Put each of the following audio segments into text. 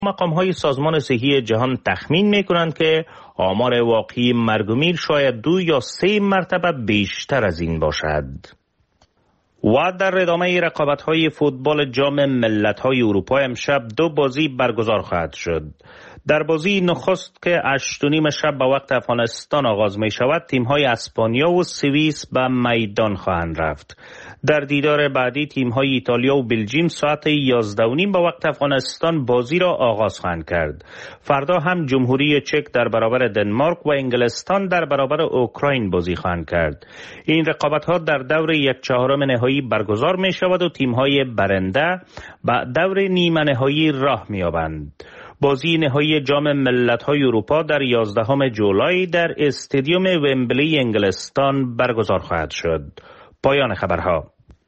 مقام‌های سازمان صحی جهان تخمین می‌کنند که آمار واقعی مرگ و میر شاید 2 یا 3 مرتبه بیشتر از این باشد. و در ادامه رقابت‌های فوتبال جام ملت‌های اروپا امشب 2 بازی برگزار خواهد شد. در بازی نخست که 8:30 شب به وقت افغانستان آغاز می شود، تیم‌های اسپانیا و سوئیس به میدان خواهند رفت. در دیدار بعدی تیم‌های ایتالیا و بلژیم ساعت 11:30 به وقت افغانستان بازی را آغاز خواهند کرد. فردا هم جمهوری چک در برابر دنمارک و انگلستان در برابر اوکراین بازی خواهند کرد. این رقابت‌ها در دور 1/4 نهایی برگزار می شود و تیم‌های برنده به دور نیمه نهایی راه می‌یابند. بازی نهایی جام ملت‌های اروپا در 11 جولای در استادیوم ومبلی انگلستان برگزار خواهد شد. پایان خبرها.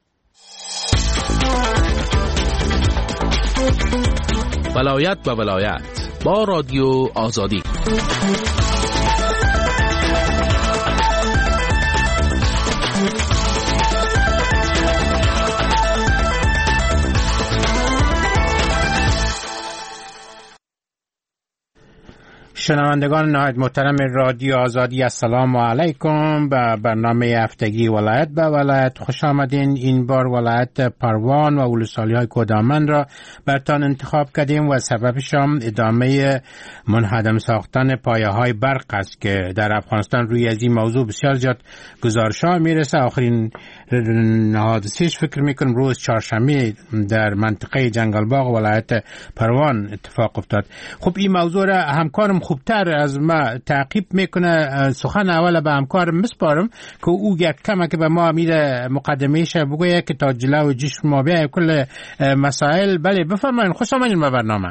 ولایت به ولایت با رادیو آزادی. شنوندگان نهایت محترم رادیو آزادی، السلام علیکم. به برنامه هفتگی ولایت به ولایت خوش آمدین. این بار ولایت پروان و ولسوالی های کودامن را برتان انتخاب کردیم و سببش هم ادامه منهدم ساختن پایه های برق است که در افغانستان روی از این موضوع بسیار زیاد گزارش ها میرسه. آخرین حادثه‌اش فکر میکنم روز چهارشنبه در منطقه جنگل باغ ولایت پروان اتفاق افتاد. خب این موضوع را همکارم خوبتر از ما تعقیب میکنه. سخن اول به همکارم مسپارم که او یک کمه که به ما میره مقدمهش بگویه که تا جلو جشن ما بیایه کل مسائل. بله بفرمایید، خوش آمدین به برنامه.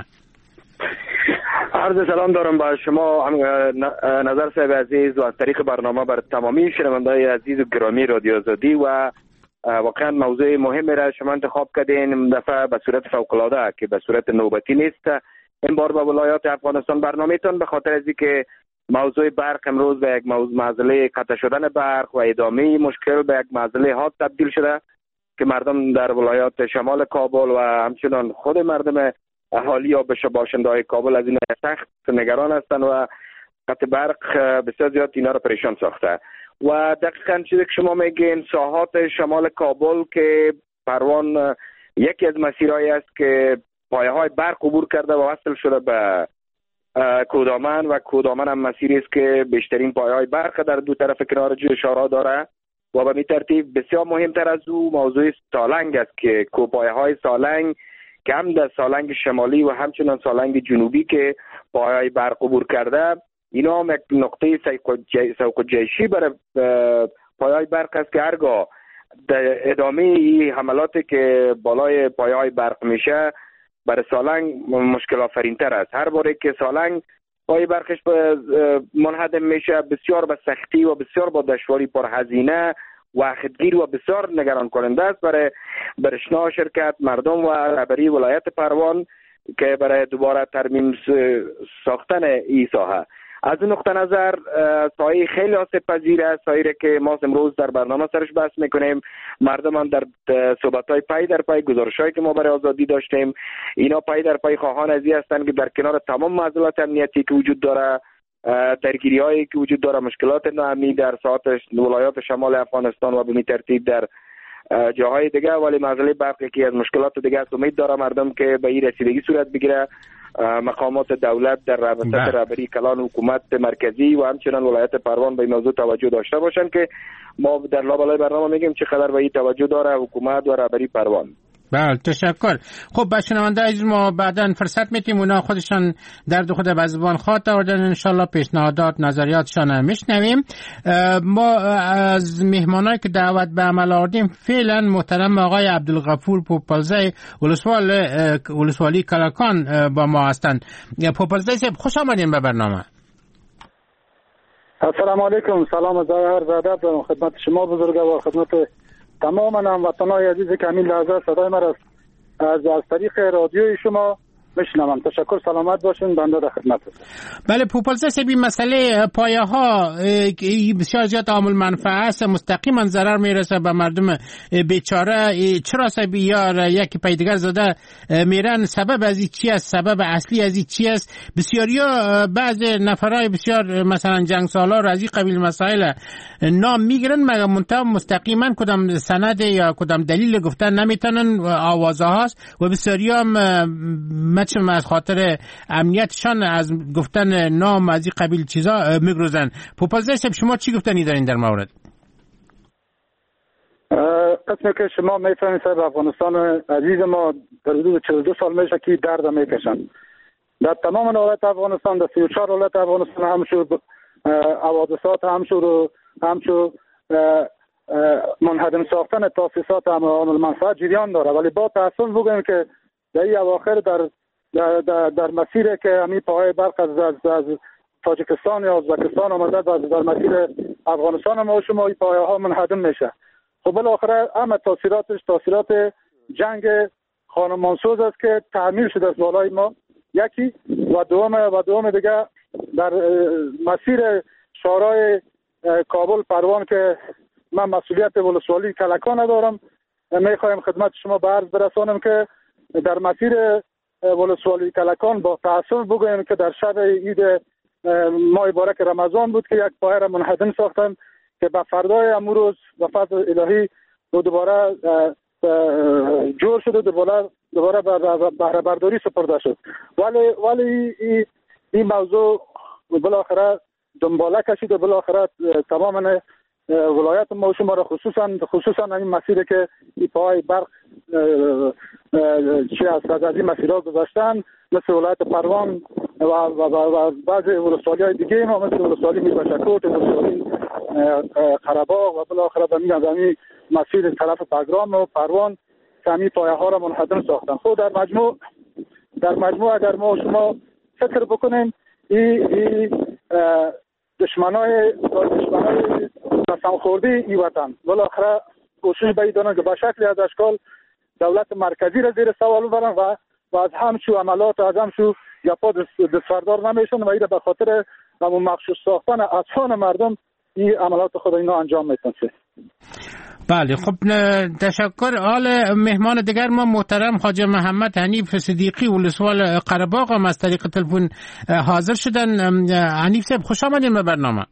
عرض سلام دارم با شما نظر صاحب عزیز و از طریق برنامه بر تمامی شنونده‌های عزیز و گرامی رادیو آزادی. و واقعا موضوع مهمی را شما انتخاب کردین، این دفعه به صورت فوق‌العاده که به صورت نوبتی نیست. این بار به ولایات افغانستان برنامه‌تون به خاطر از اینکه موضوع برق امروز به یک معضله قطع شدن برق و ادامه مشکل به یک معضله حاد تبدیل شده که مردم در ولایات شمال کابل و همچنان خود مردم اهالی یا باشنده‌های کابل از این سخت نگران هستند و قطع برق بسیار زیاد اینا را پریشان ساخته. و دقیقاً چیزی که شما میگین، ساحات شمال کابل که پروان یکی از مسیرهایی است که پایه‌های برق عبور کرده و وصل شده به کودامن و کودامن هم مسیری است که بیشترین پایه‌های برق در دو طرف کنار شهرها داره. و به این ترتیب بسیار مهمتر از او موضوع سالنگ است که کوپایه‌های سالنگ که هم در سالنگ شمالی و همچنان سالنگ جنوبی که پایه‌های برق عبور کرده، اینا هم یک نقطه سوق جیشی برای پایه‌های برق است که هرگاه در ادامه این حملاتی که بالای پایه‌های برق میشه برای سالنگ مشکل آفرین‌تر است. هر باره که سالنگ پای برقش منهدم میشه بسیار به سختی و بسیار با دشواری پرهزینه و خودگیر و بسیار نگران کننده است برای برشنا شرکت، مردم و رهبری ولایت پروان که برای دوباره ترمیم ساختن این ساحه. از این نقطه نظر سایه خیلی آسیب پذیر است، سایه که ما امروز در برنامه سرش بحث میکنیم. مردم هم در صحبت‌های پای در پای گزارش‌هایی که ما برای آزادی داشتیم، اینا پای در پای خواهان ازی هستند که در کنار تمام معضلات امنیتی که وجود داره، درگیری‌هایی که وجود داره، مشکلات ناامنی در ساحات ولایات شمال افغانستان و به این ترتیب در جاهای دیگه، ولی مسئله برق که از مشکلات دیگه است. امید داره مردم که به این رسیدگی صورت بگیره، مقامات دولت در رابطه رهبری کلان حکومت مرکزی و همچنان ولایت پروان به این موضوع توجه داشته باشند که ما در لابلای برنامه میگیم چقدر به این توجه داره حکومت و رهبری پروان. بله تشکر. خب با شنونده عزیز ما بعداً فرصت میتیم اونا خودشان درد خود به زبان خواهد آوردن، انشالله پیشنهادات نظریاتشان میشنویم. ما از مهمانایی که دعوت به عمل آوردیم فعلا محترم آقای عبدالغفور پوپلزی ولسوالی کلاکان با ما هستند. پوپلزی صاحب خوش آمدین به برنامه. السلام علیکم. سلام از ادب دارم خدمت شما بزرگوار، خدمت تمام هموطنان عزیز که همین لحظه صدای ما از طریق رادیوی شما میشنوم. تشکر، سلامت باشین، بنده در خدمت هستم. بله پوپلزه سبی مسئله پایه ها بسیار زیاد عامل منفعه است، مستقیما ضرر میرسه به مردم بیچاره. چرا سبی یا یکی پیدگر زده میرن؟ سبب از این چی است؟ سبب اصلی از این چی است؟ بسیاریا بعض نفرای بسیار مثلا جنگ سالار از این قبیل مسائل نام میگیرن، مگر منتها مستقیما کدام سند یا کدام دلیل گفتن نمیتونن، آوازه هاست و بسیاریا مچم از خاطر امنیتشان از گفتن نام از این قبیل چیزا میگروزن. پوپلزه صاحب شما چی گفتنی دارین در مورد؟ قسمی که شما میفهمید صاحب، افغانستان عزیز ما در حدود 42 سال میشه که درد میکشن. در تمام ولایت افغانستان، در 34 ولایت افغانستان همشو حوادثات، همشو منهدم ساختن تاسیسات عامل منفعت جریان داره. ولی با تاسف بگویم که در این اواخر در مسیر که همین پاهای برق از تاجیکستان یا ازبکستان آمده در مسیر افغانستان ما شما این پایه ها منهدم میشه. خب بالاخره همه تاثیرات جنگ خانمانسوز است که تعمیر شده از بالای ما، یکی و دوم دیگه در مسیر شورای کابل پروان که من مسئولیت ولسوالی کلکان دارم. میخوایم خدمت شما به عرض برسانم که در مسیر ولسوالی کلکان با تأسف بگویم که در شب عید ماه مبارک رمضان بود که یک پایه را منهدم ساختن که به فردای امروز به فضل الهی دوباره جور شد و دوباره بهره برداری سپرده شد. ولی این موضوع بالاخره دنباله کشید و بالاخره تماما ولایت ما شما را خصوصا این مسیری که این پای برق چی از این مسیرها گذاشتن، مثل ولایت پروان و بعضی ولسوالی های دیگه ما، مثل ولسوالی میربشکوت، ولسوالی قره‌باغ و بالاخره به این مسیر طرف بگرام و پروان کمی پایه ها را منهدم ساختن. خود در مجموع اگر ما شما فکر بکنیم این دشمنای قسم خورده ای وطن بالاخره کوشش بیدانن که به شکلی از اشکال دولت مرکزی را زیر سوال ببرن و از همشو عملات و از همشو گپا دستبردار نمیشن و ایره به خاطر همون مخصوص ساختن اذهان مردم این عملات خود اینا انجام میتن. بله خب تشکر. حال مهمان دیگر ما محترم خواجه محمد حنیف صدیقی ولسوال قره‌باغ هم از طریق تلفن حاضر شدن. حنیف صاحب خوش آمدین به برنامه.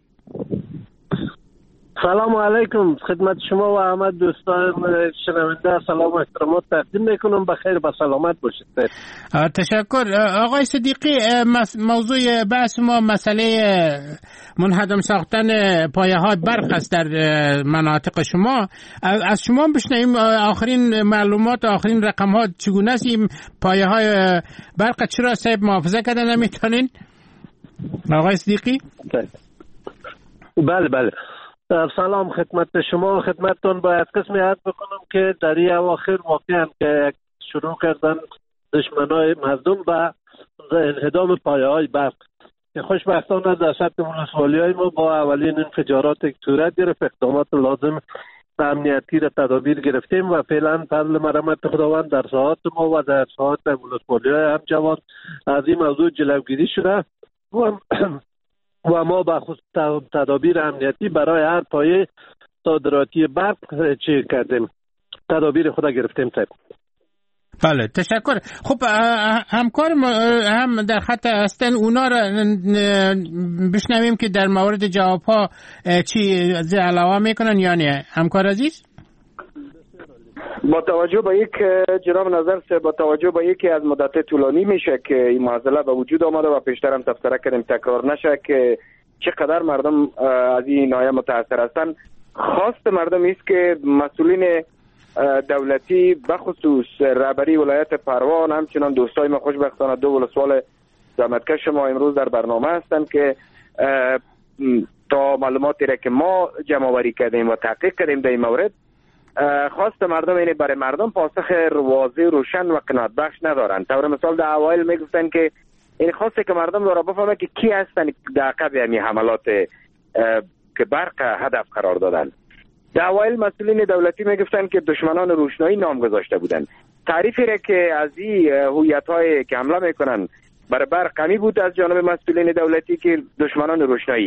سلام علیکم خدمت شما و همه دوستان شنونده سلام و احترامات تقدیم میکنم. بخیر و سلامت باشید. تشکر. آقای صدیقی، موضوع بحث ما مسئله منهدم ساختن پایه های برق است در مناطق شما. از شما بشنویم آخرین معلومات، آخرین رقم ها چگونه است؟ این پایه های برق چرا صاحب محافظه کردن نمیتونین آقای صدیقی؟ بله سلام خدمت شما، خدمتتون باید قسمی عرض بکنم که در این اواخر واقعا که شروع کردن دشمنای مردم و انهدام پایه های برق که خوشبختانه در سطح ولسوالی های ما با اولین انفجارات که صورت گرفت اقدامات لازم امنیتی را تدابیر گرفتیم و فعلا فضل مرحمت خداوند در ساحات ما و در ساحات ولسوالی های همجوان از این موضوع جلوگیری شده و ما با خصوص تدابیر امنیتی برای هر پایه صادراتی برق چی کردیم، تدابیر خود گرفتیم. بله تشکر. خب همکار هم در خط هستن، اونا را بشنویم که در مورد جواب ها چی علاوه میکنن یا نه. همکار عزیز با توجه به یک جناب نظر سه، با توجه به یکی از مدت طولانی میشه که این معضله به وجود آمده و پیشتر هم تبصره کردیم تکرار نشه که چقدر مردم از این ناحیه متاثر هستند. خواست مردم است که مسئولین دولتی بخصوص رهبری ولایت پروان همچنان دوستای ما خوشبختانه دو ولسوال زحمتکش ما امروز در برنامه هستند که تا معلوماتی را که ما جمع آوری کردیم و تحقیق کردیم در این مورد خواست مردم اینه برای مردم پاسخ واضح روشن و قناعت بخش ندارن. طور مثال در اوایل میگفتن که این خواسته که مردم داره بفهمه که کی هستن در عقب همین حملات که برق هدف قرار دادن. در اوایل مسئولین دولتی میگفتن که دشمنان روشنایی نام گذاشته بودن. تعریفی را که از این هویت‌های که حمله میکنن برای برق کمی بود از جانب مسئولین دولتی که دشمنان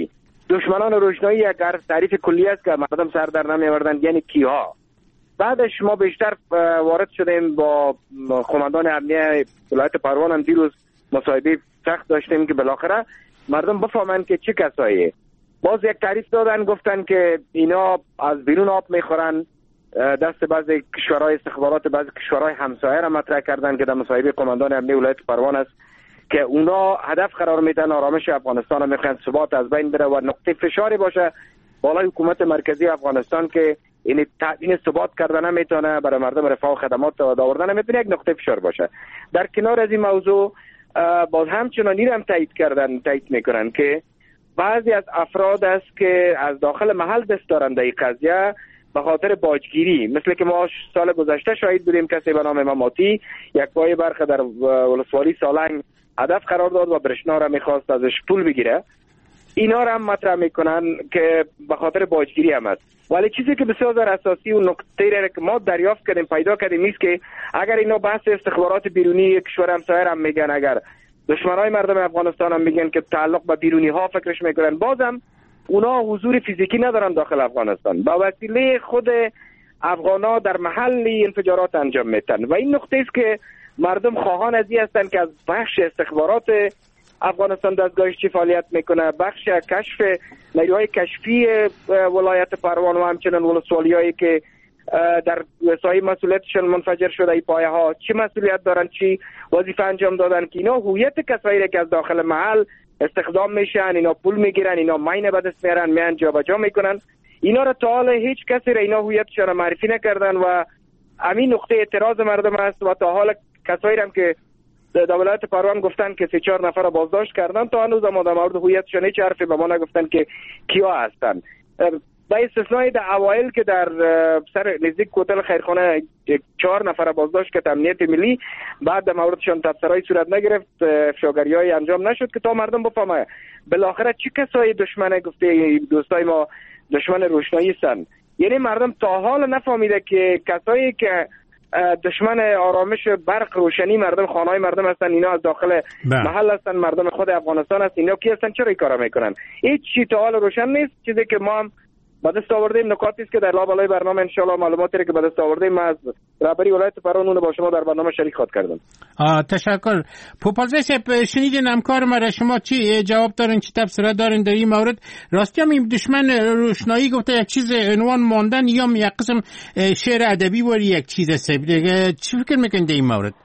روشنایی اگر تعریف کلی است که مردم سر در نمی‌آوردن، یعنی کیها. بعدش ما بیشتر وارد شدیم با قماندان امنیه ولایت پروان، هم دیروز مصاحبه سخت داشتیم که بالاخره مردم بفهمن که چه کساییه. باز یک تعریف دادن، گفتن که اینا از بیرون آب میخورن، دست بعضی کشورهای استخبارات بعضی کشورهای همسایه را مطرح کردن که در مصاحبه قماندان امنیه ولایت پروان است که اونا هدف قرار میدن آرامش افغانستان را، میخوان ثبات از بین بره و نقطه فشاری باشه بالای حکومت مرکزی افغانستان که این ثبات کردن نمیتونه، برای مردم رفاه و خدمات آوردن نمیتونه، یک نقطه فشار باشه. در کنار از این موضوع باز همچنان این هم تایید میکنن که بعضی از افراد است که از داخل محل دست دارند در این قضیه به خاطر باجگیری، مثل که ما سال گذشته شاهد بودیم کسی به نام مماتی یک پای برق در ولسوالی سالنگ هدف قرار داد و برشنا را میخواست ازش پول بگیره. اینا را هم مطرح میکنن که به خاطر باجگیری هم است. ولی چیزی که بسیار اساسی و نکته را که ما دریافت کردیم پیدا کردیم نیست که اگر اینا بحث استخبارات بیرونی کشور همسایه هم میگن، اگر دشمنای مردم افغانستان هم میگن که تعلق به بیرونی ها فکرش میکنن، بازم اونا حضور فیزیکی ندارن داخل افغانستان، با وسیله خود افغانا در محل انفجارات انجام میتن و این نقطه است که مردم خواهان از این هستند که از بخش استخبارات افغانستان دستگاهش چی فعالیت میکنه، بخش کشف نیروهای کشفی ولایت پروان و همچنین ولسوالیایی که در سایه مسئولیتشون منفجر شده ای پایه ها چی مسئولیت دارن، چی وظیفه انجام دادن، که اینا هویت کسایی که از داخل محل استخدام میشن، اینا پول میگیرن، اینا ماین به دست میارن، میان جابجا میکنن. اینا را تا حالا هیچ کسی را اینا هویتشون را معرفی نکردن و همین نقطه اعتراض مردم است و تا حالا کسایی هم که در ولایت پروان گفتن که 3-4 نفر را بازداشت کردن، تا هنوز هم در مورد هویتشون هیچ حرفی به ما نگفتن که کیا هستن. با استثنای در اوایل که در سر نزدیک هتل خیرخانه 4 نفر بازداشت که امنیت ملی، بعد در موردشان تبصره‌ای صورت نگرفت، افشاگری‌های انجام نشد که تا مردم بفهمه بالاخره چه کسایی دشمن، گفته دوستای ما دشمن روشنایی هستند. یعنی مردم تا حال نفهمیده که کسایی که دشمن آرامش برق روشنی مردم، خانه‌های مردم هستن، اینا از داخل محل هستن، مردم خود افغانستان هست، اینا کی هستن، چرا این کارا میکنن؟ هیچ چیز تا حال روشن نیست. چیزی که ما هم به دست آوردیم نکاتی است که در لابلای برنامه ان شاء الله معلوماتی که به دست آوردیم از رهبری ولایت پروان اون با شما در برنامه شریک خواهد کردم. تشکر. پوپالزه شنیدین همکار ما، شما چی جواب دارین، چی تفسیر دارین در این مورد؟ راستی هم این دشمن روشنایی گفته یک چیز عنوان ماندن یا یک قسم شعر ادبی و یک چیز دیگه، چی فکر میکنید در این مورد؟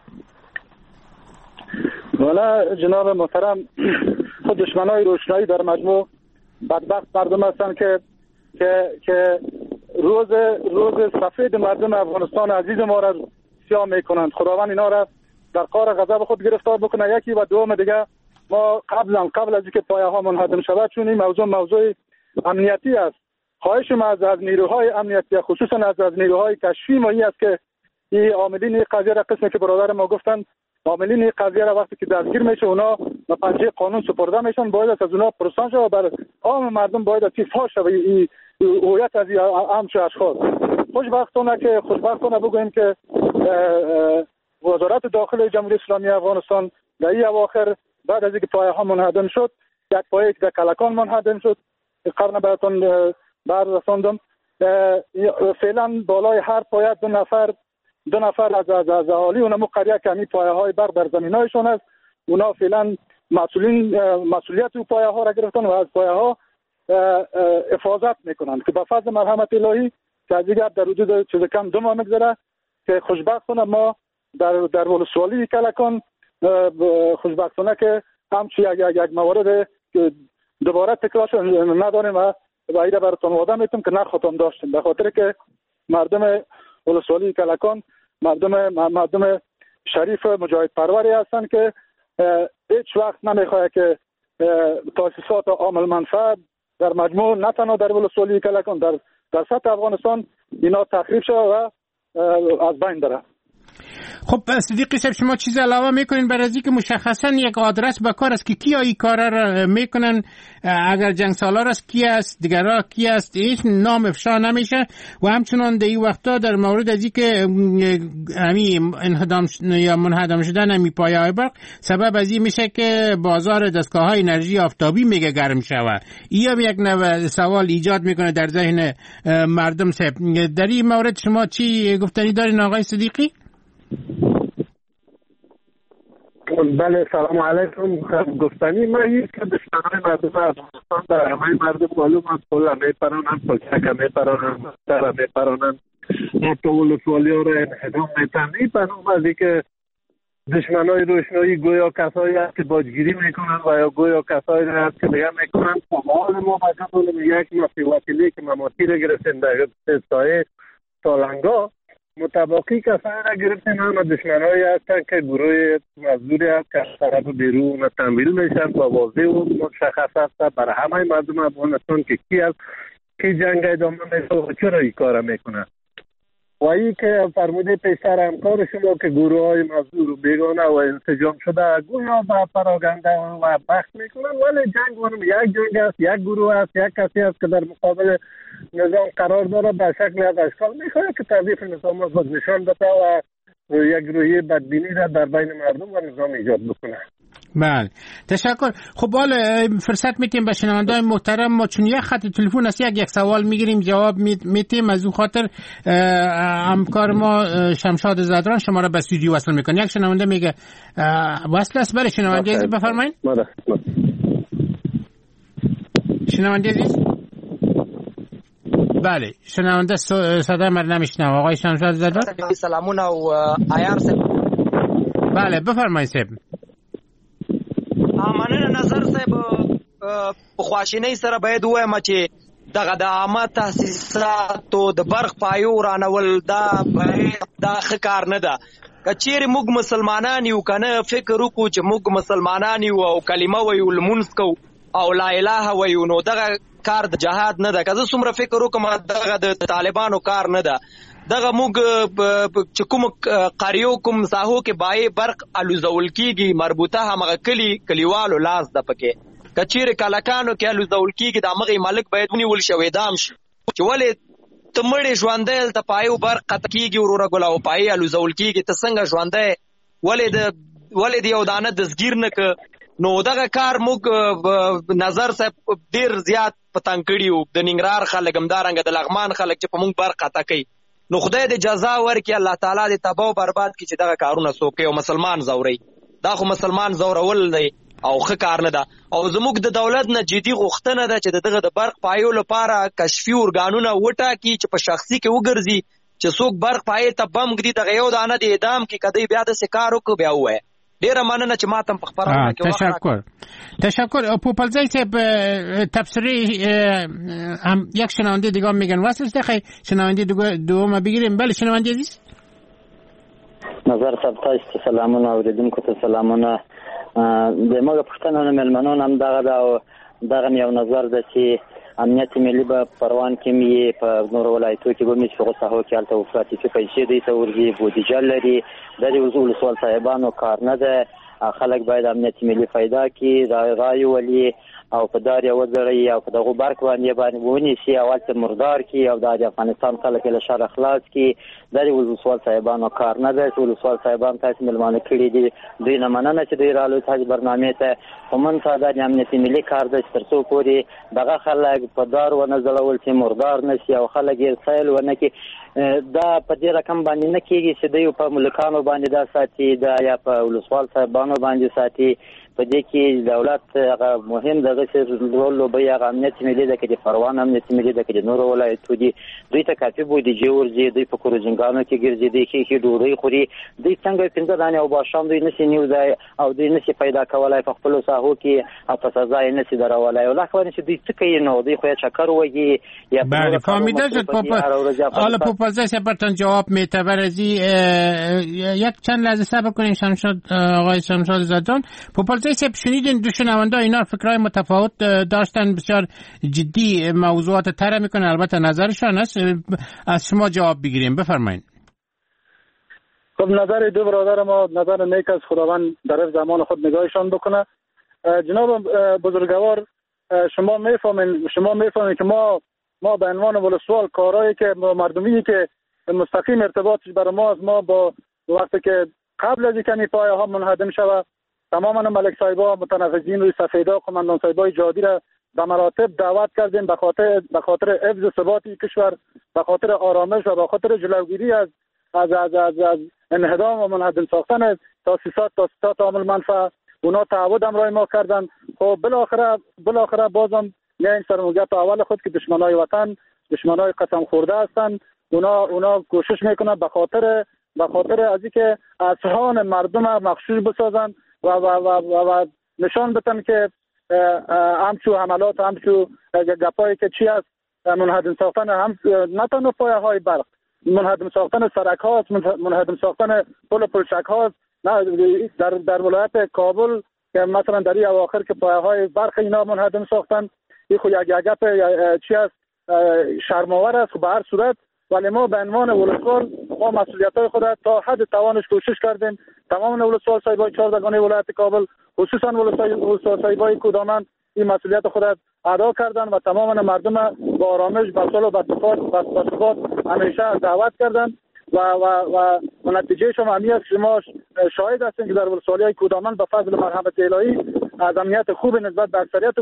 والا جناب محترم، خود دشمنای روشنایی در مجموع بدبخت مردم هستن که روز سفید مردم افغانستان عزیز ما را سیاه میکنند. خداوند اینا را در قار غضب خود گرفتار بکنه. یکی و دوم دیگه، ما قبل از اینکه پایه ها منهدم شود، چون این موضوع امنیتی است، خواهش ما از نیروهای امنیتی، خصوصا از نیروهای کشفی ما این است که این عاملین این قضیه را، قسمی که برادر ما گفتن، عاملین این قضیه را وقتی که دستگیر میشه اونا به پنجه قانون سپرده میشن، باید از اونا پرسان شود، بر عام مردم باید از فاش شود این هویت از این همچه اشخاص. خوشبختانه بگوییم که وزارت داخل جمهوری اسلامی افغانستان در این اواخر بعد از اینکه پایه ها منهدم شد، یک پایه که در کلکان منهدم شد قبلا براتون رساندم، فعلا بالای هر پایه دو نفر از اهالی اونم قریه که همین پایه های برق در زمین هایشون است، اونا فعلا مسئولیت او پایه ها را گرفتن و از پایه ها حفاظت میکنن که با فضل مرحمت الهی که از دیگر در حدود چیز کم 2 ماه میگذره که خوشبختانه ما در ولسوالی کلکان خوشبختانه که همچی یک مورد دوباره تکرارش نداریم و ایره براتون وعده میتونم که نخواهم داشتیم، به خاطر که مردم ولسوالی کلکان مردم شریف مجاهد پروری هستن که هیچ وقت نمیخواه که تاسیسات عامل منفعت در مجموع نه تنها در ولسوالی کلکان در سطح افغانستان اینا تخریب شده و از بین بره. خب صدیقی صاحب شما چیز علاوه میکنین برای از اینکه مشخصا یک آدرس به کار است که کیا این کار را میکنن؟ اگر جنگ سالار است کی است، دیگرها کی است، هیچ نام افشا نمیشه. و همچنان در این وقتا در مورد از اینکه همین انهدام یا منهدم شدن همین پایه‌های برق سبب از این میشه که بازار دستگاه‌های انرژی آفتابی میگه گرم شود. این هم یک نوع سوال ایجاد میکنه در ذهن مردم. صاحب در این مورد شما چی گفتنی دارین آقای صدیقی؟ بله سلام علیکم. گفتنی من هیچ که دشمنای مردم افغانستان در همه مردم معلوم است پول میپرانند، پلچک میپرانند، مستر میپرانند، حتی ولسوالی ها را انهدام میتن. این پنوم از که دشمنای روشنایی گویا کسایی هست که باجگیری میکنند و یا گویا کسایی هست که دیگه میکنند حال ما بجا یک مفی وکیلی که مماتی را گرفتن در سایه سالنگا متباقی کسایی را گرفتن. همه دشمنایی هستند که گروه مزدوری هست که از طرف بیرون تنبیل میشن و واضح و مشخص هست برای همه مردم افغانستان که کی هست کی جنگ ادامه میده و چرا این کار میکنه. و این که فرموده پیشتر همکار شما که گروه های مزدور بیگانه و انسجام شده گویا با پراگنده و بحث میکنن، ولی جنگ یک جنگ است، یک گروه است، یک کسی است که در مقابل نظام قرار داره به شکل از اشکال میخواد که تضعیف نظام را نشان بده و یک روحیه بدبینی را در بین مردم و نظام ایجاد بکنه. بله تشکر. خب حالا فرصت میتیم به شنونده‌های محترم ما چون یک خط تلفن است یک سوال میگیریم جواب میتیم. از اون خاطر همکار ما شمشاد زدران شما را به استودیو وصل میکنه. یک شنونده میگه وصل است. برای شنونده عزیز بفرمایید. شنونده عزیز بله شنونده صدا من نمیشنم. آقای شمشاد زدران سلامونه و عیار صاحب. بله بفرمایید صاحب. مننه نظر صاحب په خواشینۍ سره باید ووایم چې دغه د عامه تاسیساتو د برق پایو رانول دا ښه کار نه ده. که چیرې موږ مسلمانان یو که نه فکر وکړو چې موږ مسلمانان یو او کلمه ویو لمونځ کوو او لا اله ویو نو دغه کار د جهاد نه ده. که زه څومره فکر وکړم دغه د طالبانو کار نه ده. دغه موږ چې کوم قریو کوم ساحو کې بای برق الوزول کیږي مربوطه همغه کلیوالو لاس ده پکې. که چیرې کلکانو کې الوزول کیږي د همغې مالک باید ونیول شي او اعدام شي چې ولې ته مړې ژوندی هلته پایو برق قطع کیږي وروره ګله او پایې الوزول کیږي ته څنګه ژوندی ولې د یو دانه دستګیر نه که. نو دغه کار موږ نظر صاحب ډېر زیات په تنګ کړي وو. د ننګرهار خلک همدارنګه د لغمان خلک چې په موږ برق قطع کوي. نو خدای دې جزا ورکړي، الله تعالی دې تباه او برباد کړي چې دغه کارونه څوک کوي او مسلمان ځوري. دا خو مسلمان ځورول دی او ښه کار نه ده. او زموږ د دولت نه جدي غوښتنه ده چې دغه د برق پایو لپاره کشفي ارګانونه وټاکي چې په شخصي کې وګرځي چې څوک برق پایې ته بم ږدي دغه یو دانه د اعدام کې کدی بیا داسې کار وکړو بیا ووایه. ډیره مننه چې ما ته په خبرونه کې تشکر. پوپلزی صاحب تبصره هم یک شنونده دیگه میگن واسه خیلی شنونده دوم بگیریم. بله شنونده عزیز نظر صاحب تاسو سلامونه اوریدونکو ته سلامونه. د موږ پښتنو مېلمنو هم دغه یو نظر ده چې امنیت ملي به پروان کې می په نور ولایتو کې به می شغل ساحو کې الته وفاتی چې پیسې دې ته ورغي بودیجه لري د دې وزول سوال صاحبانو کار نه ده. خلک باید امنیت ملي پیدا کړي رای ولي او په دار یو ځړی او په دغه برق باندې ونیسي او الته مردار کړي او د افغانستان خلک له شر خلاص کړي. د دې وزول سوال صاحبانو کار نه ده. وزول سوال صاحبان تاسو ملمانه کړي دي دوی نه مننه چې دوی رالو تاسو برنامه ته ومن ساده د امنیت ملي کار د ترڅو پوري دغه خلک په دار و نه ځړول چې مردار نشي او خلک یې سایل ونه کې دا په دې رقم باندې نه کېږي چې دوی په ملکانو باندې دا ساتي دا یا په ولسوال صاحبانو باندې ساتي. په دې کې دولت هغه مهم دغه رول لوبوي. هغه امنیت ملي ده کې د پروان امنیت ملي ده کې د نورو ولایتو دي دوی ته کافي بودیجه ورځي. دوی په کورجنګانو کې ګرځي دوی کې ډوډۍ خوري. دوی څنګه 15 دانې او باشام دوی نشي نیوځي او دوی نشي پیدا کولای په خپل ساحو کې او په سزا یې نشي درولای. او لاخوانه چې دوی څه کوي نو دوی خو چکر وږي یا بله فهمیده شد. حالا پوپلزی برتون جواب میته برازی یک چند لحظه صبر کنیم. آقای شمشاد زدران پوپلزی شنیدین دو شنونده اینا فکرهای متفاوت داشتن بسیار جدی موضوعات طرح میکنن البته نظرشان است. از شما جواب بگیریم بفرمایید. خب نظر دو برادر ما نظر نیک از خداوند در زمان خود نگاهشان بکنه. جناب بزرگوار، شما میفهمین که ما به عنوان ولسوال کارهایی که مردمی که مستقیم ارتباطش برای ما با وقتی که قبل از اینکه پایه ها منهدم شود تماما ملک صاحبا متنفذین روی سفیدا قماندان صاحبای جهادی را به مراتب دعوت کردیم به خاطر حفظ ثبات کشور، به خاطر آرامش و به خاطر جلوگیری از انهدام و منهدم ساختن تاسیسات عامل منفعه. اونا تعهد امرای ما کردن. خب بالاخره بازم این سرموقعیت اول خود که دشمنای وطن، دشمنای قسم خورده هستند، اونا کوشش میکنن به خاطر از اینکه اذهان مردم مغشوش بسازن و نشان بدن که همچو حملات، همچو گپایی که چی است منهدم ساختن هم نه تنها پایه های برق، منهدم ساختن سرک هاست، منهدم ساختن پل پلچک هاست. در ولایت کابل که مثلا در این اواخر که پایه های برق اینا منهدم ساختن، این خو یک گپ چی است شرم‌آور است. به هر صورت ولی ما به عنوان ولسوال ما مسئولیت‌های خود تا حد توانش کوشش کردیم. تمام ولسوال صاحبای 14 ولایت کابل، خصوصا ولسوال صاحبای کودامن این مسئولیت خود ادا کردن و تمام مردم با آرامش، با صلح و ثبات همیشه دعوت کردن و نتیجه شما همی است. شما شاهد هستین که در ولسوالی‌های کودامن به فضل مرحمت الهی از امنیت خوب نسبت به اکثریت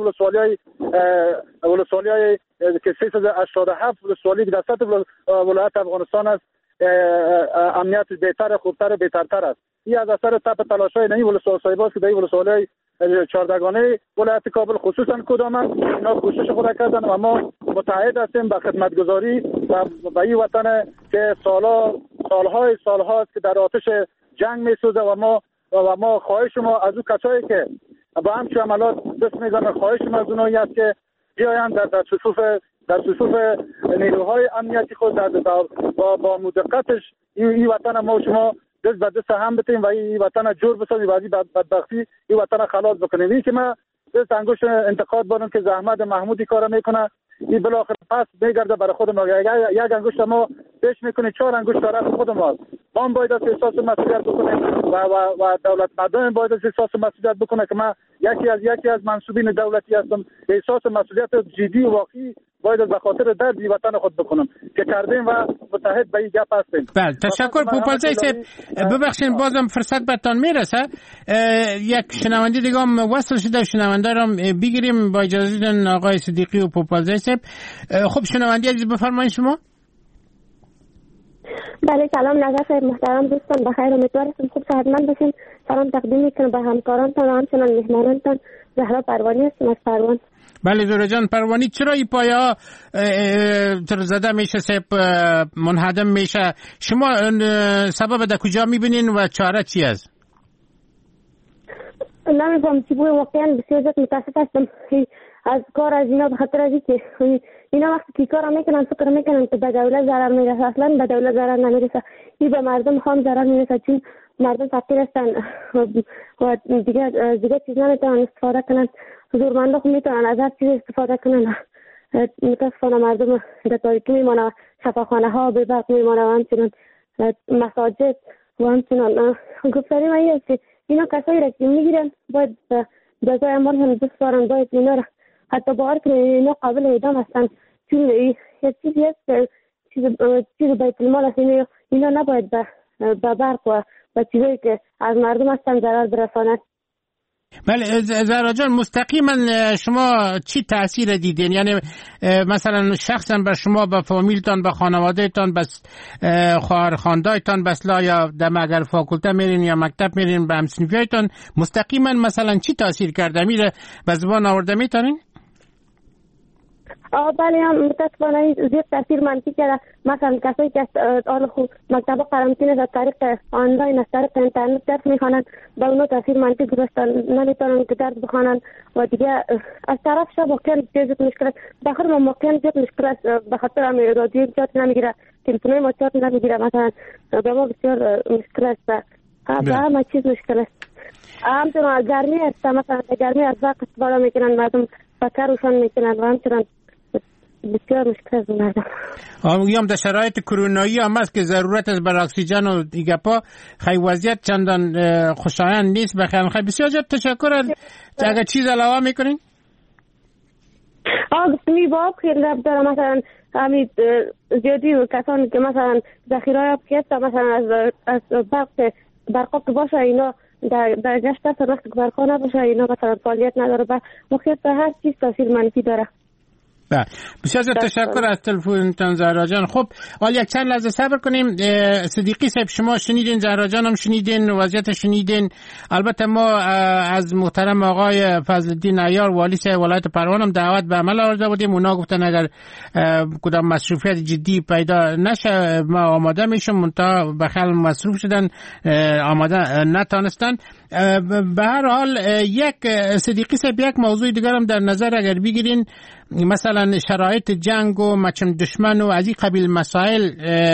ولسوالی‌های که 387 ولسوالی که در سطح ولایت افغانستان است امنیت بهتر، خوبتر، بهترتر است. این از اثر تپ تلاش‌های نهی ولسوال صاحباست که در ولسوالی‌های 14 ولایت کابل خصوصا کودامن اینا کوشش خود کردن و ما متعهد هستیم به خدمتگزاری و این وطن که سال‌هاست که در آتش جنگ می‌سوزه و ما خواهش ما از اون کسایی که با همچین عملات دست میزنن، خواهش ما از اونایی است که بیایند در صفوف نیروهای امنیتی خود با مدقتش این وطن ما و شما دست به دست هم بتیم و این وطن جور بسازیم و از این بدبختی این وطن خلاص بکنیم. این که من دست انگشت انتقاد بارم که زحمت محمودی کار میکنه، این بالاخره پس میگرده برای خود ما. یک انگشت ما پیش میکنه 4 انگشت طرف خود ما. ما باید از احساس مسئولیت بکنیم و دولت مردم باید از احساس مسئولیت بکنه که من یکی از منصوبین دولتی هستم. احساس مسئولیت جدی و واقعی باید به خاطر درد وطن خود بکنم که کردیم و متحد به این گپ هستیم. بله تشکر پوپلزی صاحب. ببخشید بازم فرصت بهتون میرسه. یک شنونده دیگه هم وصل شده، شنونده رو بگیریم با اجازه دن آقای صدیقی و پوپلزی صاحب. خب شنونده عزیز بفرمایید شما. بله سلام نظر صاحب محترم دوستان، بخیر، امیدوارم خوب صحتمند باشین. سلام تقدیم میکنم به همکارانتان و همچنان مهمانانتان. زهرا پروانی هستم از پروان. بله زهرا جان پروانی، چرا این پایه ها زده میشه صاحب منهدم میشه؟ شما سبب در کجا میبینین و چاره چی است؟ نمیفهم چی بود، واقعا بسیار زیاد متاسف هستم از کار از اینا، به خاطر از اینکه اینا وقتی که کار میکنن فکر میکنن که به دولت ضرر میرسه، اصلا به دولت ضرر نمیرسه، این به مردم خام ضرر میرسه، چون مردم فقیر هستن و دیگه چیز نمیتونن استفاده کنن. حضورمنده خود میتونن از هر چیز استفاده کنن. متاسفانه مردم در تاریکی میمانه، شفاخانه ها به برق میمانه و همچنان مساجد و همچنان. گفتاری من است که اینا کسایی را که میگیرن باید جزای اعمال هم دست دارن، باید اینا را حتی باور کنید اینا قابل اعدام هستن، چون یک چیزی هست چیز بیت المال است، اینا نباید به برق و به چیزایی که از مردم هستن ضرر برساند. بله زهرا جان مستقیما شما چی تأثیر دیدین؟ یعنی مثلا شخصا بر شما، به فامیلتان، به خانوادهتان، بس خواهرخواندایتان، بس لا یا در اگر فاکولته میرین یا مکتب میرین به همسنفیایتان مستقیما مثلا چی تأثیر کرده؟ میره به زبان آورده میتونین؟ بله هم متاسفانه زیاد تاثیر منفی کرده. مثلا کسایی که آل خود مکتب قرنطینه از طریق آنلاین، از طریق اینترنت درس میخوانند، به اونا تاثیر منفی گذاشتن، نمیتونن که درس بخوانند و دیگه از طرف شب واقعا زیاد مشکل است. بخاطر ما واقعا زیاد مشکل است، به خاطر هم رادیو چارت نمیگیره، تلفن‌های ما چارت نمیگیره، مثلا به ما بسیار مشکل است، به همه چیز مشکل است. همچنان گرمی است، مثلا گرمی از وقت استفاده میکنن مردم، فکر روشن میکنن و همچنان بسیار مشکل از مردم. هم در شرایط کرونایی هم است که ضرورت از بر اکسیژن و دیگه پا خیلی وضعیت چندان خوشایند نیست. بخیر خیلی بسیار زیاد تشکر. اگر چیز علاوه میکنین؟ گفتمی با خیلی رب دارم. مثلا همین زیادی کسانی که مثلا ذخیره آب که مثلا از برق باشه اینا در گشت است، وقتی که برق نباشه اینا مثلا فعالیت نداره و مخیط به هر چیز تاثیر منفی داره. بسیار تشکر از تلفنتان زهرا جان. خب حالا یک چند لحظه صبر کنیم. صدیقی صاحب شما شنیدین، زهرا جان هم شنیدین، وضعیت شنیدین. البته ما از محترم آقای فضل‌الدین عیار والی ولایت پروان هم دعوت به عمل آورده بودیم. اونا گفتن اگر کدام مصروفیت جدی پیدا نشه ما آماده میشیم، منتها بخل مصروف شدن آماده نتانستن. به هر حال یک صدیقی صاحب یک موضوع دیگر هم در نظر اگر بگیرین، مثلا شرایط جنگ و مچم دشمن و از این قبیل مسائل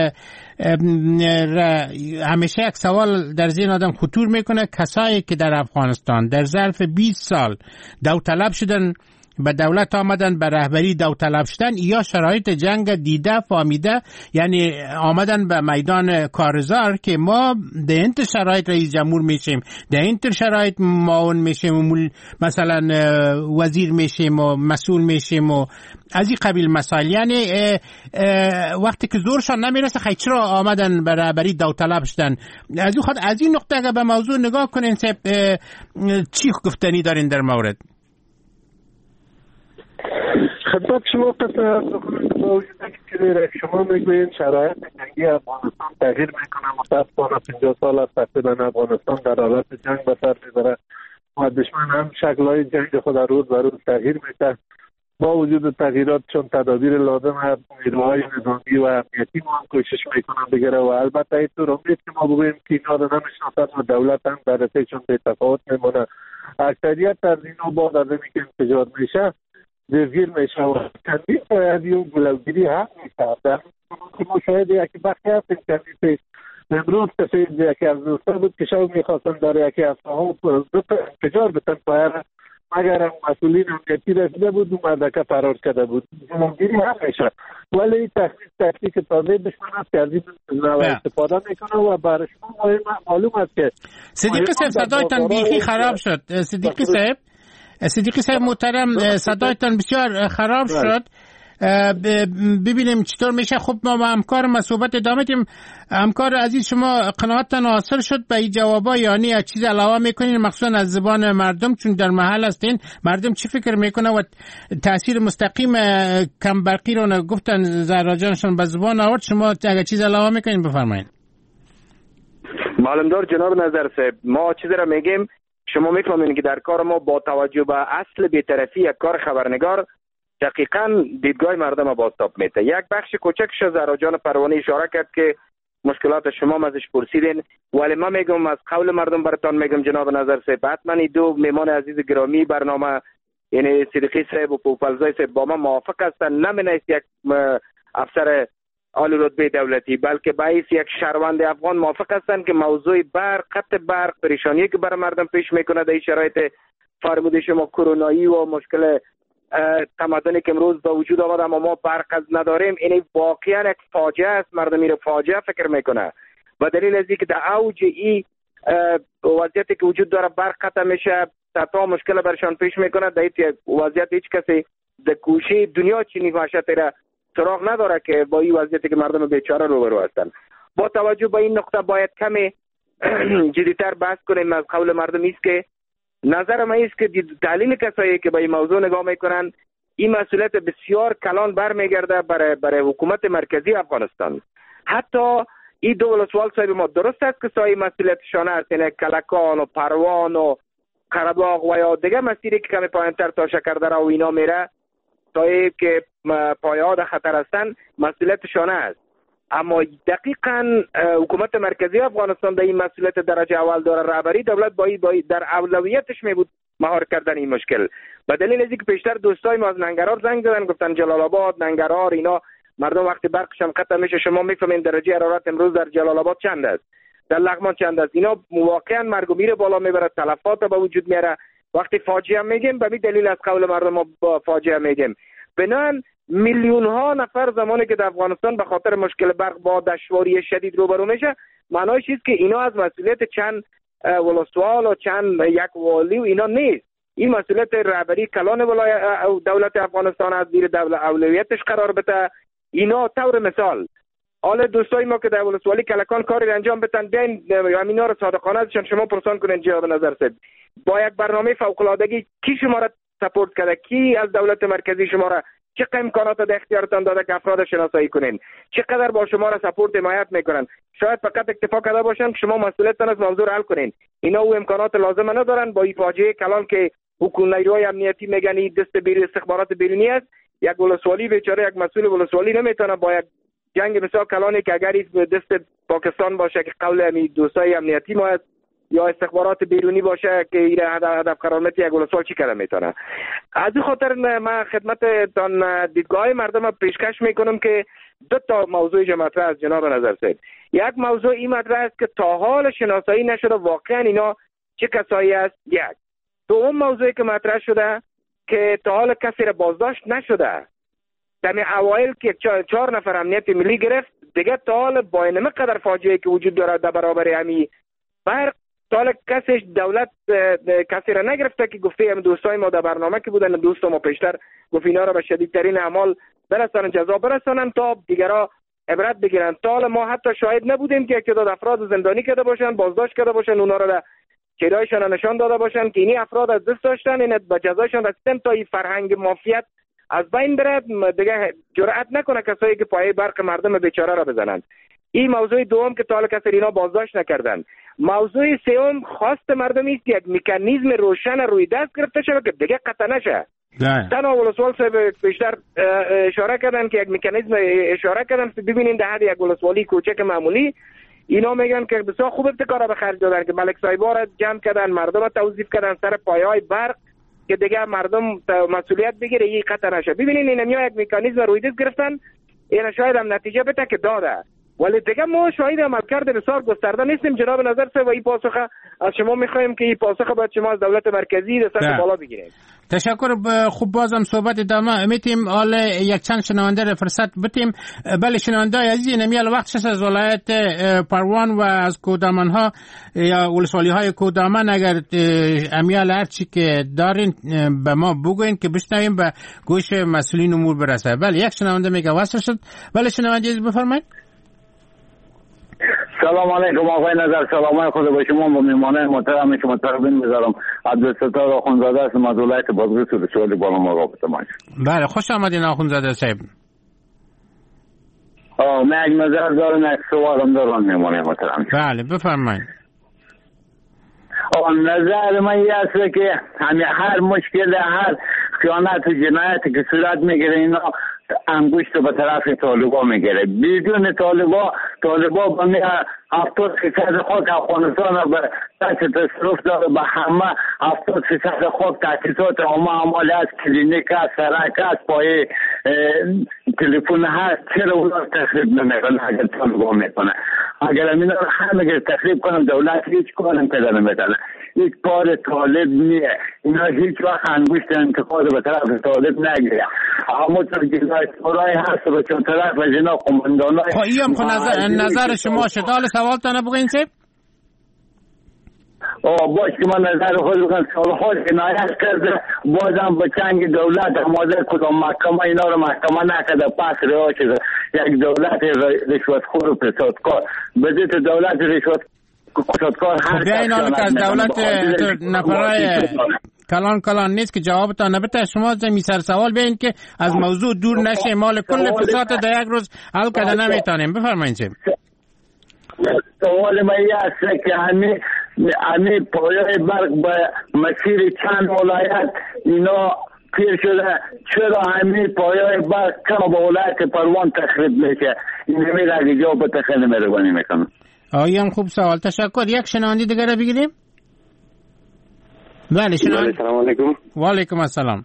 همیشه یک سوال در ذهن آدم خطور میکنه. کسایی که در افغانستان در ظرف 20 سال داوطلب شدن، به دولت آمدن، به رهبری داوطلب شدن، یا شرایط جنگ دیده فهمیده، یعنی آمدن به میدان کارزار که ما در این شرایط رئیس جمهور میشیم، در این شرایط معاون میشیم و مثلا وزیر میشیم و مسئول میشیم و از این قبیل مسائل. یعنی وقتی که زورشان نمیرسه خیلی چرا آمدن به رهبری داوطلب شدن. از این نقطه اگه به موضوع نگاه کنین چی گفتنی دارین در مورد؟ خدمت شما قصه با وجود که شما میگوین شرایط جنگی افغانستان تغییر میکنه. متاسفانه 50 سال است تقریبا افغانستان در حالت جنگ به سر میبره و دشمن هم شکل‌های جنگ خود روز به روز تغییر میده. با وجود تغییرات چون تدابیر لازم هست، نیروهای نظامی و امنیتی ما هم کوشش میکنن بگیره و البته اینطور امید که ما بگوییم که اینا رو نمیشناسن و دولت هم در رسیشون به تفاوت میمونه. اکثریت از اینا بعد از اینکه انفجار میشه درگیر میشه و چندین فرهدی و گلوگیری هم میشه. در ما شاید یکی بخی هستیم چندین امروز کسی یکی از دوستا بود که شاید میخواستن در یکی از ها انفجار بتن پایره، مگر هم مسئولین امنیتی رسیده بود و مردکه فرار کرده بود. گلوگیری هم میشه، ولی این تحقیق تازه دشمن است که از این استفاده میکنه و برای شما معلوم است که صدیقی صاحب صدایتان بیخی خراب شد. صدیقی صاحب محترم صدایتان بسیار خراب شد. ببینیم چطور میشه. خب ما همکار ما صحبت ادامه دیم. همکار عزیز شما قناعتتان حاصل شد به این جوابا، یعنی از چیز علاوه میکنین مخصوصا از زبان مردم، چون در محل هستین مردم چی فکر میکنه و تاثیر مستقیم کم برقی رو گفتن زهرا جانشون به زبان آورد. شما اگه چیز علاوه میکنین بفرمایید. معلومدار جناب نظر صاحب، ما چیزی را میگیم شما میفهمین که در کار ما با توجه به اصل بی‌طرفی یک کار خبرنگار دقیقاً دیدگاه مردم بازتاب میده. یک بخش کوچکش زهرا جان پروانی اشاره کرد که مشکلات شما ازش پرسیدین، ولی من میگم از قول مردم براتون میگم جناب نظر صاحب، حتما دو میمان عزیز گرامی برنامه یعنی صدیقی صاحب و پوپلزای صاحب با ما موافق هستن. نمینست یک افسر عالی رتبه دولتی بلکه باعث یک شهروند افغان موافق هستند که موضوع برق، قطع برق، پریشانی که برای مردم پیش میکنه در شرایط فرموده شما کرونایی و مشکل تمدنی که امروز به وجود آمد اما ما برق از نداریم، این واقعا یک فاجعه است. مردم این فاجعه فکر میکنه و دلیل از اینکه در اوج این وضعیتی که وجود داره برق قطع میشه تا مشکل برشان پیش میکنه. در این وضعیت هیچ کسی در گوشه دنیا چنین وحشتی را سراغ نداره که با این وضعیتی که مردم بیچاره روبرو هستن. با توجه به این نقطه باید کمی جدی‌تر بحث کنیم. از قول مردم است که نظر من است که دلیل کسایی که به این موضوع نگاه میکنن این مسئولیت بسیار کلان برمیگرده برای حکومت مرکزی افغانستان. حتی این دو ولسوال صاحب ما درست است که سای مسئولیتشان است، یعنی کلکان و پروان و قره‌باغ و یا دیگه مسیری که کمی پایین‌تر تا شکردره و اینا میره تا که پایه‌ها در خطر هستن مسئولیتشان است. اما دقیقاً حکومت مرکزی افغانستان در این مسئولیت درجه اول داره. رهبری دولت باید در اولویتش می بود مهار کردن این مشکل. به دلیل از اینکه پیشتر دوستای ما از ننگرهار زنگ زدن گفتن جلال آباد، ننگرهار اینا مردم وقتی برقشان قطع میشه شما میفهمین درجه حرارت امروز در جلال آباد چند است، در لغمان چند است. اینا واقعا مرگ و میر بالا میبره، تلفات به وجود میاره. وقتی فاجعه میگیم به این دلیل از قول مردم ما فاجعه میگیم. بنان میلیون ها نفر زمانی که در افغانستان به خاطر مشکل برق با دشواری شدید روبرو میشه، معنایش است که اینا از مسئولیت چند ولسوال و چند یک والی و اینا نیست. این مسئولیت رهبری کلان دولت افغانستان از زیر اولویتش قرار بده. اینا طور مثال حالا دوستای ما که در ولسوالی کلکان کاری انجام بدن، بیاین همینا رو صادقانه ازشان شما پرسان کنین جواب نظر سید. با یک برنامه فوق العادگی کی شما را سپورت کرده؟ کی از دولت مرکزی شما را چقدر امکانات در اختیارتان داده که افراد شناسایی کنین؟ چقدر با شما را سپورت حمایت میکنن؟ شاید فقط اکتفا کرده باشن که شما مسئولیتتان از موضوع حل کنین. اینا او امکانات لازم ندارن. با این فاجعه کلان که حکومت نیروهای امنیتی میگن این دست استخبارات بیرونی است، یک ولسوالی بیچاره، یک مسئول ولسوالی نمیتونه با یک جنگ مثلا کلانی که اگر دست پاکستان باشه که قول امی دوستای امنیتی ما است یا استخبارات بیرونی باشه که این هدف قرار میده، یک ولسوال چی کاره میتونه؟ از این خاطر من خدمتتان دیدگاه مردم پیشکش میکنم که دو تا موضوع مطرح از جناب نظر سید. یک موضوع این مطرح است که تا حال شناسایی نشده واقعا اینا چه کسایی است. یک دوم موضوعی که مطرح شده که تا حال کسی را بازداشت نشده. در اوایل که 4 نفر امنیت ملی گرفت، دیگه تا حال با اینمه قدر فاجعه که وجود داره در برابر همی برق، تا حال کسیش دولت کسی را نگرفته که گفته هم دوستای ما در برنامه که بودن، دوست ما پیشتر گفت اینا را به شدیدترین اعمال برسانن، جزا برسانن تا دیگرها عبرت بگیرن. تا حال ما حتی شاهد نبودیم که تعداد افراد زندانی کرده باشن، بازداشت کرده باشن، اونا را در چهرهایشان نشان داده باشن که اینی افراد از دست داشتن، این به جزایشان رسیدن تا این فرهنگ مافیات از بین برد، دیگه جرأت نکنه کسایی که پایه برق مردم بیچاره را بزنند. این موضوع دوم که تا حالا کسی اینا بازداشت نکردن. موضوع سوم خواست مردمی است یک مکانیزم روشن روی دست گرفته شده که دیگه قطع نشه. تنها ولسوال صاحب بیشتر اشاره کردن که یک مکانیزم اشاره کردن که ببینین در حد یک ولسوالی کوچک معمولی اینا میگن که بسیار خوب ابتکار به خرج دادن که ملک صاحبا را جمع کردن، مردم را توظیف کردن سر پایه‌های برق که دیگه مردم مسئولیت بگیره، این قطع نشه. ببینین اینا یک مکانیزم روی دست گرفتن، اینا شاید هم نتیجه بده که داده، ولی دیگه ما شاهد عملکرد بسیار گسترده نیستیم. جناب نظر صاحب این پاسخ از شما میخوایم که این پاسخ باید شما از دولت مرکزی در سطح بالا بگیرید. تشکر. خوب بازم صحبت ادامه میتیم. حالا یک چند شنونده را فرصت بتیم. بله شنونده عزیز، نمیال وقتش از ولایت پروان و از کودمان ها یا ولسوالی های کودمان اگر امیال هرچی که دارین به ما بگوین که بشنویم به گوش مسئولین امور برسه. بله یک شنونده میگه واسه شد. بله شنونده عزیز بفرمایید. سلام علیکم آقای نظر، سلام خدا با شما و میمانه محترم شما تقدیم میذارم. عبدالستار آخونزاده است از ولایت بادغیس و سوالی بالا ما رابطه ماش. بله خوش آمدین آخونزاده صاحب. من یک نظر دارم، یک سوالم دارم میمانه محترم. بله بفرمایید. نظر من این است که هر مشکل، هر خیانت و جنایتی که صورت میگیره اینا انگشت به طرف طالبا میگیره. بدون طالبا به 70% خاک افغانستان به دست تصرف داره، به همه 70% خاک تاسیسات عامه از کلینیک است، سرک است، پای تلفن هست. چرا اونا تخریب نمیکنه؟ اگر طالبا میکنه، اگر اینا رو همه تخریب کنم دولت هیچ کار پیدا نمیکنه. هیچ کار طالب نیه. اینا هیچ وقت انگشت انتقاد به طرف طالب نگیره. اما تو جنایتکارای هست به چون طرف و جنا قماندانای ایم نظر شما شد. حالا سوال تا نبگین سیب؟ باش که من نظر خود بکنم. سالها جنایت کرده، بازم به چنگ دولت آماده کدام محکمه اینا رو محکمه نکرده، پس رها شده. یک دولت رشوتخور و فسادکار، بدید دولت رشوتخور هر کس این حالا که از دولت نفرای کلان نیست که جوابتان نبته. شما زمین سر سوال بین که از موضوع دور نشه، مال کل فساد در یک روز حل کرده نمیتانیم. بفرمایید. سوال من این است که همین پایه برق به مسیر چند ولایت اینا پیر شده، چرا همین پایه برق چرا به ولایت پروان تخریب میشه؟ این نمیره اگه جواب خیلی مهربانی میکنم. آیم خوب سوال. تشکر. یک شنوندی دیگر رو بگیریم. بله شنوندی. سلام علیکم. و علیکم السلام.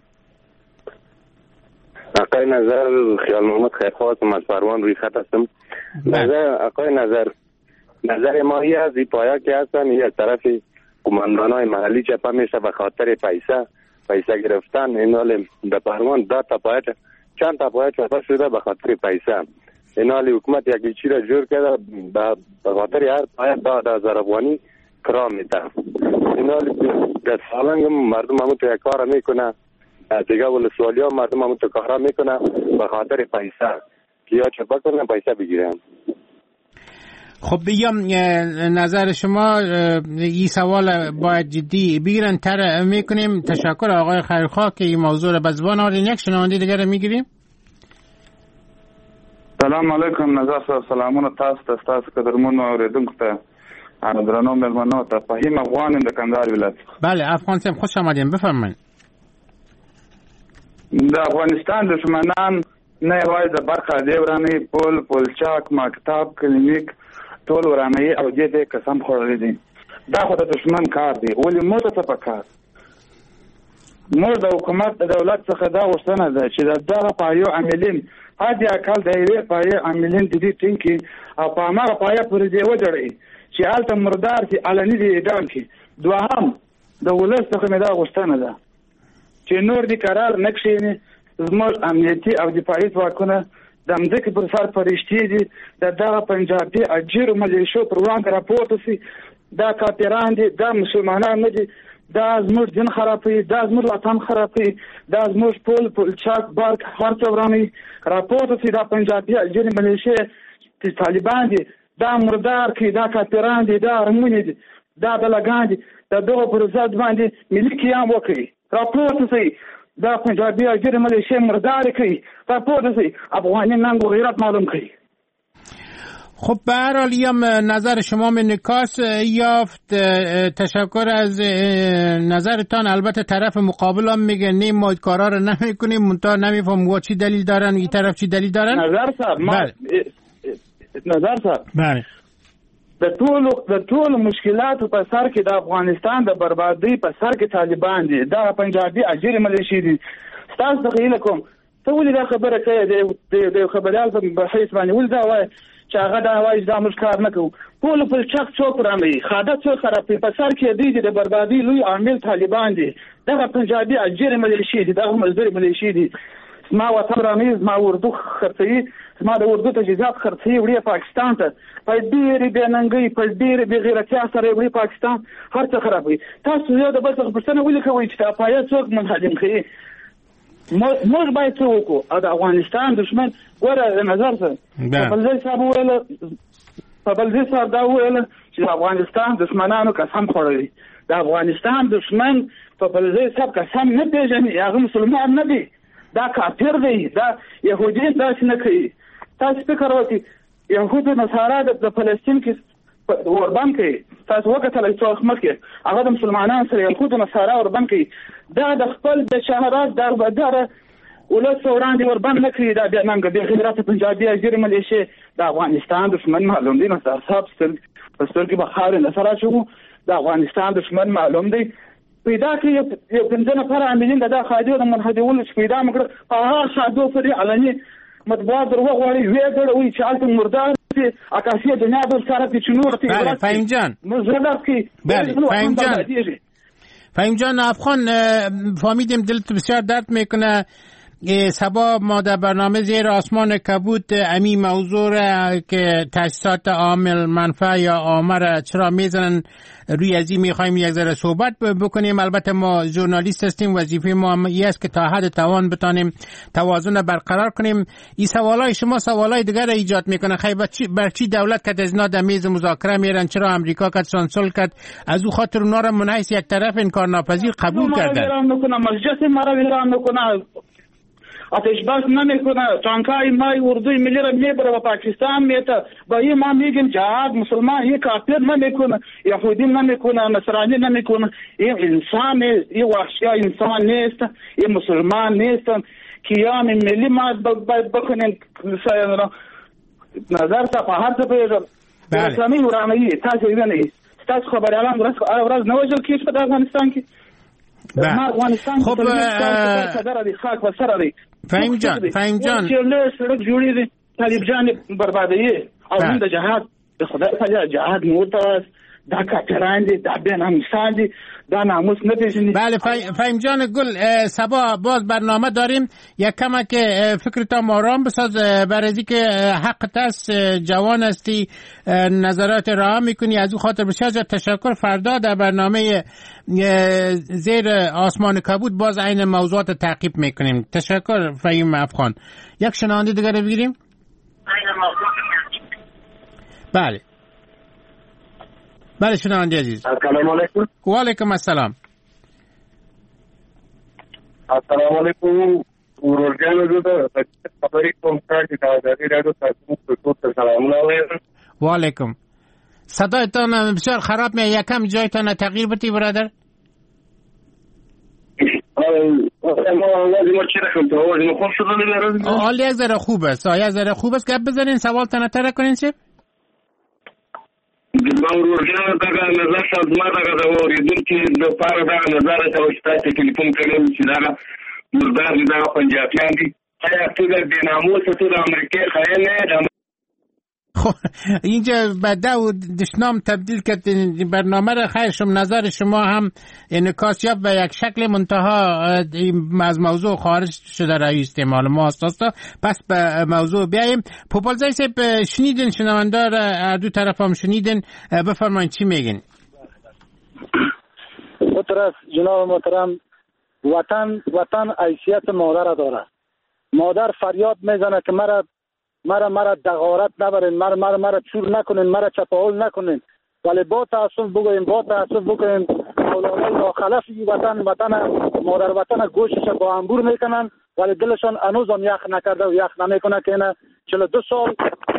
آقای نظر، خیال محمد خیرخواستم از پروان روی خط هستم. آقای نظر ما هی از این پایه که هستن این از طرف قماندانای محلی چپا میشه به خاطر پیسه گرفتن. این حال به پروان 10 تا پایه چند تا پایه چاپه شده به خاطر پیسه. این حال حکومت یک چیز را جور کرده به خاطر هر پایه 10,000 افغانی کرا میده. این حال در سالنگ مردم همون تو یک کار میکنه، دیگه ولسوالی ها مردم همون تو کارا میکنه به خاطر پیسه که یا چاپه کنه پیسه بگیرن. خب بیام نظر شما این سوال باید جدی بگیرن تر میکنیم. تشکر آقای خیرخواه که این موضوع رو به زبان آورین. یک شنونده دیگر میگیریم. سلام علیکم. نظر صاحب سلامونه تاسو قدرمنو اوریدونکو ته درنو مېلمنو ته فهیم افغان د کندهار ولایت. بله افغان صاحب خوش آمدین، بفرمایید. د افغانستان دشمنان نه یوازې د برخه دی ورانه پولچاک مکتب کلینیک ټول ورانه او دې قسم خوړلې دي. دا خو د دشمن کار دی. ولې موږ ته په کار موږ د حکومت د دولت څخه دا غوښتنه ده چې دغه پایو عاملین هادي اکل د یوې پایې عاملین د دې ټینګي او په هغه پایه پورې دی وجړي چې هلته مردار چې علني دی اعدام کړي. دوهم د ولس څخه مې دا غوښتنه ده چې نور دې قرار نه کښېني. زموږ امنیتي او دفاعي ځواکونه د مځکې پر سر فرشتې دي. د دغه پنجابي اجیرو ملیشو پر وړاندې راپورته شي. دا کافران دي، دا مسلمانان نه دي، دا زموږ دین خرابوي، دا زموږ وطن خرابوي، دا زموږ پولچاک بارک هر څه ورانوي. راپورته شي دا پنجابي اجیرو ملیشې چې طالبان دي، دا مردار کوي، دا کافران دي، دا ارمونې دي، دا دلګان دي. د دغو پر ضد باندې ملي قیام وکړي. راپورته شي دا پنجابي اجیرو ملیشې مردار کوي. راپورته شي افغاني ننګ و غیرت معلوم کړي. خب به هر حال نظر شما من نکاس یافت. تشکر از نظرتان. البته طرف مقابل هم میگه نه ما کارا رو نمیکنیم، منتها نمیفهم وا چی دلیل دارن، این طرف چی دلیل دارن. نظر صاحب بله د ټول مشکلات په سر کې د افغانستان د بربادي په سر کې طالبان دي، دا پنجابي اجیرو ملیشې دي. تاسو ته هیله کوم ته ولې دا خبره کوي د خبريال په حیث باندې ولې دا وایي چې هغه دا وایي دا موږ کار نه کوو. ټول چک څوک ورانوي، خاده څوک خرابوي، په سر کې دي د بربادي لوی عامل طالبان دي. دغه پنجابي اجیرو ملیشې دي، دغه مزدوري ملیشې دي. زما وطن رانوي، زما اردو خرڅوي، زما د اردو تجهیزات خرڅوي، وړي پاکستان ته په ډېرې بې ننګۍ په ډېرې بې غیرتیا سره وړي پاکستان هر څه خرابوي. تاسو یو د بل څخه پوښتنه ولې کوئ چې دا پایه څوک منهدم کوي؟ موږ باید څه وکړو؟ او د افغانستان دښمن ګوره نظر صاحب پبلزی صاحب دا وویله چې د افغانستان دښمنانو قسم خوړلی. د افغانستان دښمن پبلزی صاحب قسم نه پېژني، هغه مسلمان نه دی، دا کافر دی، دا یهودي داسې نه کوي. تاسو فکر وکړئ یهود نصارا د فلسطین کې وربند کوي. تاسو وکتل څو وخت مخکې هغه د مسلمانانو سره یهود نصارا وربند کوي. دا د خپل د شهرات دربدره ولس وړاندې وربند نه کوي. دا بیا ننګ بې غیرته پنجابي اجیرو ملیشې د افغانستان دښمن معلوم دی. نصار صاحب په سترګې به خاورې نه سره اچوو. د افغانستان دښمن معلوم دی. پیدا کړي یو 15 نفر عاملین د خادي او د منهدمولو چې پیدا مکړه په هغه خادو پورې علني مطبوعات دروغ وایي وی ګړوي چې هلته مردار دي اکاسي دنیا د سره چې نور ته فهیم جان فهیم جان افغان فهمیدیم دلت بسیار درد میکنه. سبا ما در برنامه زیر آسمان کبود امی موضوع که تاسیسات عامل منفع یا عامر چرا میزنن روی ازی میخوایم یک ذره صحبت بکنیم. البته ما ژورنالیست هستیم، وظیفه ما هم این است که تا حد توان بتانیم توازن برقرار کنیم. این سوالای شما سوالای دیگر ایجاد میکنه. خیلی بر چی دولت که از اینا در میز مذاکره میرن؟ چرا امریکا که سانسول کرد؟ از او خاطر اونا را منحیث یک طرف انکارناپذیر قبول کردن. مجلس مرا ویران میکنه، آتش بس نمیکنه، تانکای مای اردوی ملی را میبره و پاکستان میته. با این ما میگیم جهاد مسلمان یک کافر نمیکنه، یهودی نمیکنه، نصرانی نمیکنه. این انسان، این وحشی انسان نیست، این مسلمان نیست. قیام ملی ما باید بکنیم. نظر تا په هر څه پیژل اسلامي ورانوي. تاسو یې نه تاسو خبريالان ورځ نه وژل کیږي په افغانستان کې. خب فهیم جان سړک جوړې دي طالب جان بربادي او د جهاد د خدای تعالی جهاد مور ته دا کافران دي دا بیناموسان دي دا ناموس نه پیژني. بله فهیم جان گل، سبا باز برنامه داریم. یک کمک فکرتان آرام بساز برای که حق است، جوان هستی، نظرات راه میکنی، از او خاطر بسیار زیاد تشکر. فردا در برنامه زیر آسمان کبود باز عین موضوعات تعقیب میکنیم. تشکر فهیم افغان. یک شنونده دیگر بگیریم. بله شنونده عزیز. السلام علیکم. و علیکم السلام. السلام علیکم. ورورجان دو خبری کوم کاری دادی رادو تاسو سلام علیکم. و علیکم. صدایتان بسیار خراب میاد، یکم جایتان تغییر بدید برادر. حال یک ذره خوب است، یک ذره خوب است. گپ بزنین، سوالتان تر کنین چه؟ ورورجان دغه نظر سازما دغه اوریدونکو د پاره دغه نظر ته وشته ټلیفون کړم چې دغه مردار دغه پنجابیان دي. ته د ناموس ته د امریکای خاینه خب اینجا بعد و دشنام تبدیل کردین برنامه را. خیر شما نظر شما هم انعکاس یافت و یک شکل منتها از موضوع خارج شده رای استعمال ما است. پس به موضوع بیاییم. پوپلزای صاحب شنیدین، شنونده را دو طرف هم شنیدین، بفرمایید چی میگین؟ طرف جناب محترم، وطن حیثیت مادر داره. مادر فریاد میزنه که مرا دغارت نبرین، مرا چور نکنین، مرا چپاول نکنین. ولی با تاسف بگویم اولادای ناخلفی وطن مادر وطن گوشش با انبور میکنن، ولی دلشان هنوز هم یخ نکرده و یخ نمیکنه که اینا 42 سال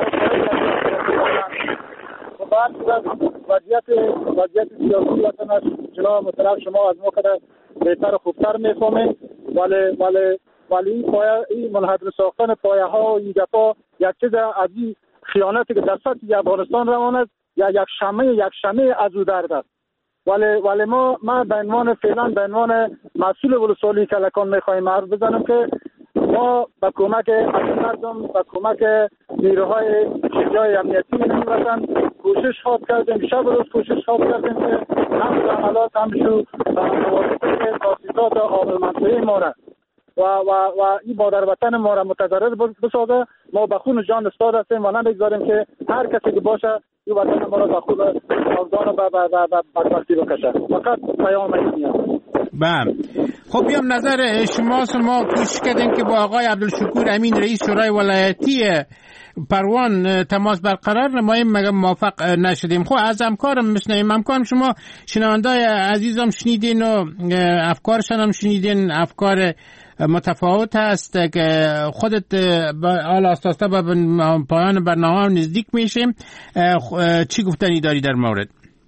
بعد وضعیت سیاسی وطن است. جناب محترم شما از ما کده بهتر و خوبتر میفهمین، ولی این منحدر ساختن پایه ها و این دفعه یک چیز از این خیانتی که در سطح افغانستان روان است یا یک شمه از او درد است. ولی ما به عنوان مسئول ولسوالی کلکان میخواهیم حرف بزنم که ما با کمک مردم، با کمک نیروهای شجاع امنیتی این وطن کوشش خواب کردیم، شب و روز کوشش خواب کردیم که هم عملات همشو موافق تاسیسات آب منطقه ما را و این مادر وطن ما را متضرر بسازه. ما به خون جان استاد هستیم و نمیگذاریم که هر کسی که باشه این وطن ما را به خون آوردان و بدبختی بکشه. فقط پیام اینه. بله. خب بیام نظر ما کوشش کردیم که با آقای عبدالشکور امین رئیس شورای ولایتی پروان تماس برقرار نماییم، مگه موافق نشدیم. خب از همکارم میشنویم. همکارم شما شنوندای عزیزم شنیدین و افکارشان هم شنیدین. افکار متفاوت هست که خودت حالا آستاستا به پایان برنامه نزدیک میشیم. چی گفتنی داری در مورد؟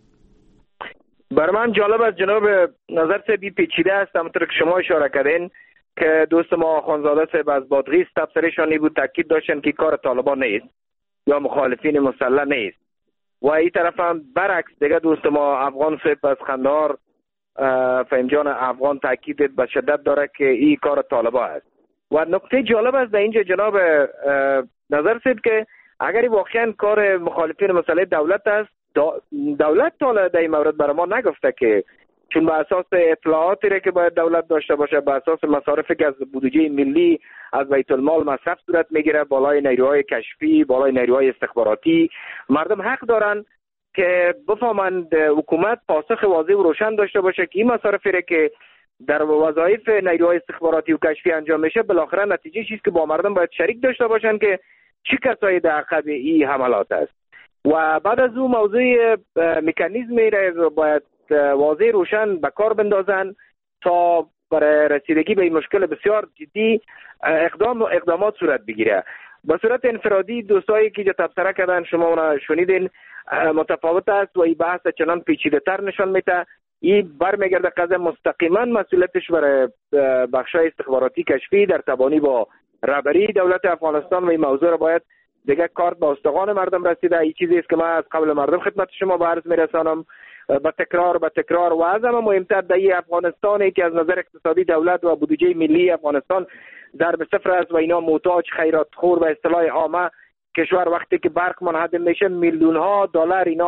بر من جالب است جناب نظر صاحبی پیچیده است. همونطور که شما اشاره کردین که دوست ما خانزاده صاحب از بادغیس تبصرهشان بود، تاکید داشتن که کار طالبان نیست یا مخالفین مسلح نیست و این طرف هم برعکس دیگه دوست ما افغان صاحب از خندهار فهیم جان افغان تاکید به شدت داره که این کار طالبان است. و نکته جالب است در اینجا جناب نظر صاحب که اگر واقعا کار مخالفین مسلح دولت است، دولت تا در این مورد برای ما نگفته که چون به اساس اطلاعاتی را که باید دولت داشته باشه، به اساس مصارفی که از بودجه ملی از بیت المال مصرف صورت میگیره، بالای نیروهای کشفی، بالای نیروهای استخباراتی، مردم حق دارن که بفهمند حکومت پاسخ واضح و روشن داشته باشه که این مصارفی را که در وظایف نیروهای استخباراتی و کشفی انجام میشه بالاخره نتیجه چیست که با مردم باید شریک داشته باشن که چه کسایی در عقب این حملات است. و بعد از اون موضوع مکانیزمی را باید واضح روشن به کار بندازن تا برای رسیدگی به این مشکل بسیار جدی اقدامات صورت بگیره. به صورت انفرادی دوستایی که تبصره کردن شما اونا شنیدین متفاوت است و این بحث چنان پیچیده تر نشان میده. این برمیگرده قضیه مستقیما مسئولیتش برای بخشای استخباراتی کشفی در تبانی با رهبری دولت افغانستان و این موضوع را باید دیگه کارت به استخوان مردم رسیده. این چیزی است که من از قبل مردم خدمت شما به عرض میرسانم به تکرار و از همه مهمتر در این افغانستانی که از نظر اقتصادی دولت و بودجه ملی افغانستان ضرب صفر است و اینا محتاج خیرات خور به اصطلاح عامه کشور وقتی که برق منهدم میشه میلیون ها دلار اینا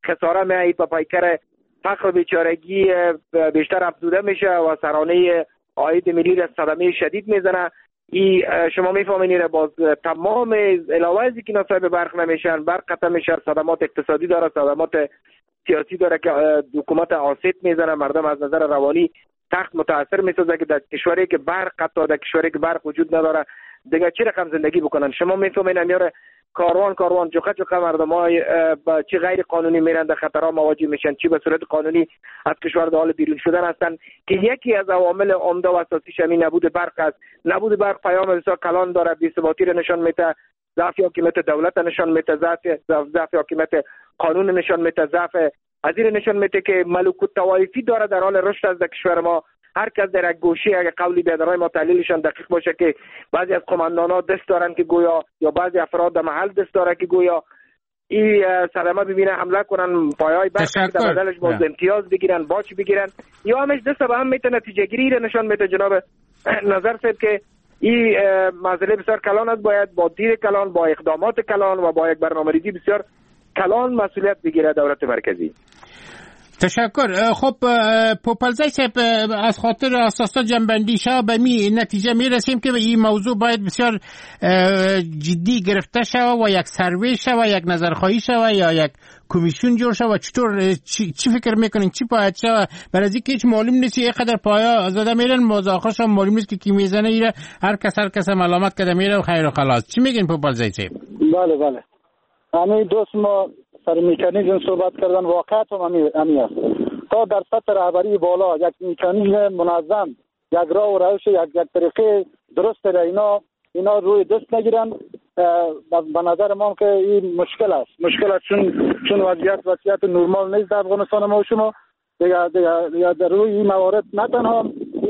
خساره میایی په پیکر فقر و بیچارگی بیشتر افزوده میشه و سرانه عاید ملی را صدمه شدید میزنه. شما میفهمین باز تمام علاوه از اینکه صاحب برق نمیشن، برق قطع میشه، صدمات اقتصادی داره، صدمات سیاسی داره که حکومت آسیب میزنه، مردم از نظر روانی سخت متاثر میسازه که در کشوری که برق قطع، در کشوری که برق وجود نداره دیگه چه رقم زندگی بکنن. شما میفهمین امیاره کاروان جوخه مردمای با چه غیر قانونی میرن در خطرها مواجه میشن، چی به صورت قانونی از کشور در حال بیرون شدن هستن که یکی از عوامل عمده و اساسیش همین نبود برق است. نبود برق پیام بسیار کلان داره، بی‌ثباتی را نشان میده، ضعف حاکمیت دولت نشان میده، ضعف حاکمیت قانون نشان میده، ضعف از این نشان میده که ملکوت طوایفی داره در حال رشد از کشور ما. هر کس در یک گوشه اگه قولی بیادرای ما تحلیلشان دقیق باشه که بعضی از قماندان‌ها دست دارن که گویا یا بعضی افراد در محل دست داره که گویا این صدمه ببینه حمله کنن پایه‌های برق در بدلش باز امتیاز بگیرن، باج بگیرن، یا همش دست به هم میته نتیجه گیری را نشان میده. جناب نظر صاحب که این مسئله بسیار کلان است، باید با دید کلان، با اقدامات کلان و با یک برنامه‌ریزی بسیار کلان مسئولیت بگیره دولت مرکزی. تشکر. خب پوپلزی صاحب از خاطر اساسا جنبندی شا به می نتیجه می رسیم که این موضوع باید بسیار جدی گرفته شود و یک سروی شود و یک نظرخواهی شود یا یک کمیسیون جور شود. چطور چی فکر میکنین چی باید شود؟ برای اینکه هیچ معلوم نیست اینقدر پایا زده میرن موضوعش هم معلوم نیست که کی میزنه ایره، هر کس علامت کرده میره و خیر و خلاص. چی میگین پوپلزی صاحب؟ بله همین دوست ما سر مکانیزم صحبت کردن، واقعیت هم همی است. تا در سطح رهبری بالا یک مکانیزم منظم، یک راه و روش، یک طریقه درست را اینا روی دست نگیرن، به نظر ما که این مشکل است چون وضعیت نرمال نیست در افغانستان ما و شما. دیگه در روی این موارد نه تنها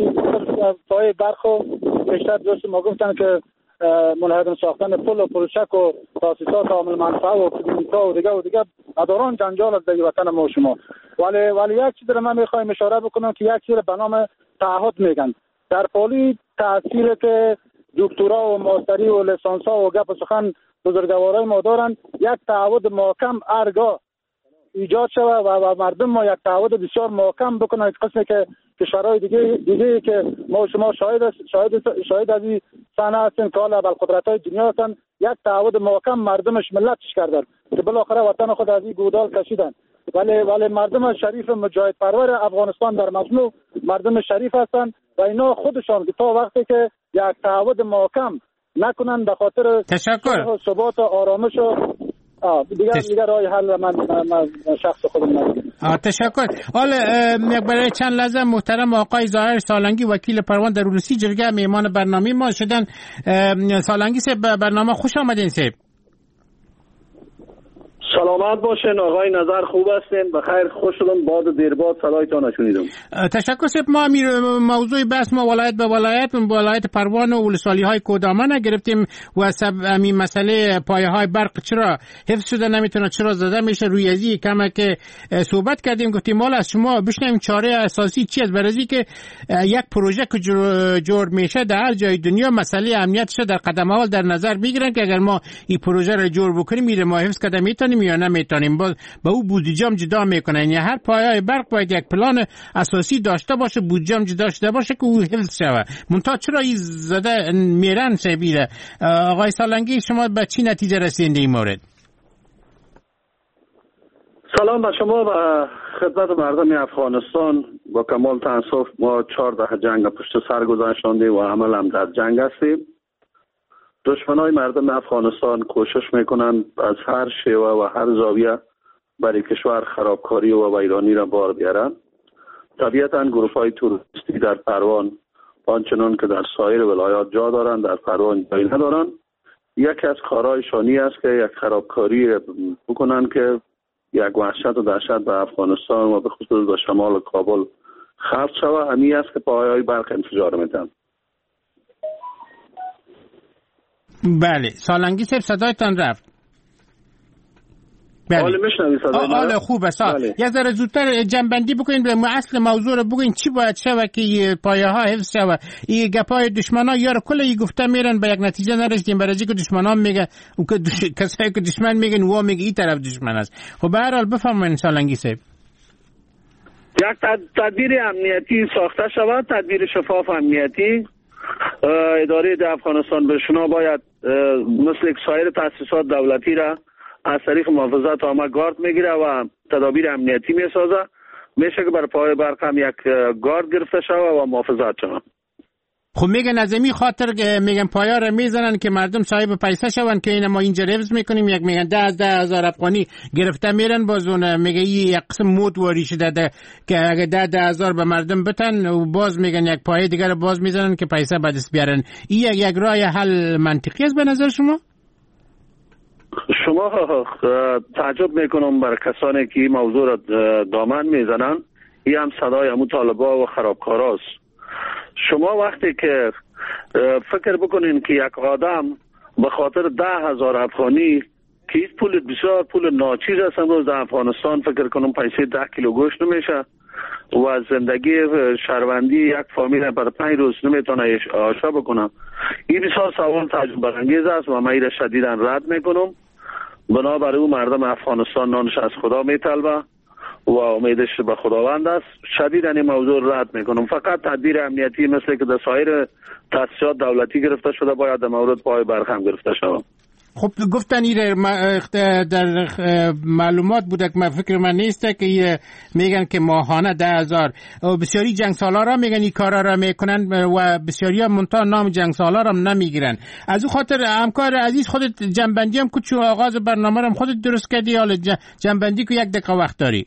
پای برق و بیشتر دوست ما گفتن که منهدم ساختن پل و پلچک و تاسیسات عامل منفعه و کلیدیکا و دیگه اداران جنجال از دیگه وطن ما و شما. ولی یک چیز رو من میخوایم اشاره بکنم که یک چیز به نام تعهد میگن. در پالی تأثیر که دکترا و ماستری و لیسانس ها و گپ و سخن بزرگوارای ما دارن، یک تعهد محکم هرگاه ایجاد شود و مردم ما یک تعهد بسیار محکم بکنن، قسمی که کشورهای دیگه که ما شما شاهد از این صحنه هستیم که حالا بالقدرت‌های دنیا هستن، یک تعهد محکم مردمش ملتش کردن که بالاخره وطن خود از این گودال کشیدن. ولی مردم شریف مجاهد پرور افغانستان در مجموع مردم شریف هستن و اینا خودشان که تا وقتی که یک تعهد محکم نکنن به خاطر ثبات و آرامش و دیگر راه حل من شخص خودم ندارم. تشکر. حالا برای چند لحظه محترم آقای ظاهر سالنگی وکیل پروان در روسی جرگه میهمان برنامه ما شدن. سالنگی صاحب برنامه خوش آمدین صاحب. سلامت باشین آقای نظر، خوب هستین؟ بخیر، خوش شدم بعد دیر بعد صدایتان نشنیدم. تشکر صاحب. ما موضوع بحث ما ولایت به ولایت پروان و ولسوالی های کودامن گرفتیم و همین مسئله پایه های برق چرا حفظ شده نمیتونه، چرا زده میشه، روی ازی کما که صحبت کردیم. گفتیم مال از شما بشنویم چاره اساسی چی است، برای اینکه یک پروژه که جور میشه در هر جای دنیا مسئله امنیتش در قدم اول در نظر بگیرن که اگر ما این پروژه رو جور بکنیم میره ما حفظ کردن میتونیم یا نمیتونیم، با او بودجه هم جدا میکنن. یعنی هر پایه برق باید یک پلان اساسی داشته باشه، بودجه هم جدا شده باشه که او حفظ شود. منتها چرا این زده میرن سبیره؟ آقای سالنگی شما به چی نتیجه رسیدین این مورد؟ سلام به شما و خدمت مردم افغانستان. با کمال تأسف ما 14 جنگ پشت سر گذاشتیم و عمل هم در جنگ هستیم. دشمنای مردم افغانستان کوشش میکنند از هر شیوه و هر زاویه برای کشور خرابکاری و ویرانی را بار بیارند. طبیعتاً گروه‌های توریستی در پروان آنچنان که در سایر ولایات جا دارند در پروان جای ندارند. یکی از کارهایشانی است که یک خرابکاری بکنند که یک وحشت و دهشت به افغانستان و به خصوص به شمال کابل خلق شود. همین است که پایه‌های برق انفجار میدن. بله سالنگی صاحب صدایتان رفت. حالا میشنوی صدای من؟ حالا خوبه. یه ذره زودتر جنبندی بکنین به اصل موضوع رو بگین چی باید شوه که پایه ها حفظ شوه. این گپای دشمنا یار کلی گفته میرن به یک نتیجه نرسیدیم، برای که دشمنا میگه او که کسایی که دشمن میگن و میگه این طرف دشمن است. خب به هر حال بفهمین سالنگی صاحب یک تدبیر امنیتی ساخته شود، تدبیر شفاف امنیتی. اداره د افغانستان بشنا باید مثل سایر تاسیسات دولتی را از طریق محافظت عامه گارد میگیره و تدابیر امنیتی میسازه. میشه که بر پای برق هم یک گارد گرفته شود و محافظت شود. خب میگن از این خاطر میگن پایا رو میزنن که مردم صاحب پیسه شون که این ما اینجا حفظ میکنیم. یک میگن 10,000 افغانی گرفته میرن بازونه، میگه یک قسم موت واری شده که اگه 10,000 به مردم بتن و باز میگن یک پایه دیگر رو باز میزنن که پیسه به دست بیارن. این یک راه حل منطقی است به نظر شما؟ شما تعجب میکنم بر کسانی که این موضوع را دامن میزنن. این هم صدای همون طالبا و خرابکاراست. شما وقتی که فکر بکنین که یک آدم به خاطر 10,000 افغانی که این پول بسیار پول ناچیز است امروز در افغانستان، فکر کنم پیسه 10 کیلو گوشت نمیشه و زندگی شهروندی یک فامیل بعد 5 روز نمیتونه آشا بکنه. این بسیار سوال تعجب برانگیز است و من این شدیدا رد میکنم. بنابراین او مردم افغانستان نانش از خدا میطلبه و امیدش به خداوند است. شدیداً این موضوع رد میکنم. فقط تدبیر امنیتی مثل که در سایر تاسیسات دولتی گرفته شده باید در مورد پای برق هم گرفته شود. خب گفتن این در معلومات بوده که فکر من نیسته که میگن که ماهانه 10,000 بسیاری جنگ سالار را میگن این کارا را میکنن و بسیاری ها منتها نام جنگ سالار هم نمیگیرن. از اون خاطر همکار عزیز خودت جنبندی هم کچو آغاز برنامه هم خودت درست کردی، حالا جنبندی که یک دقیقه وقت داری.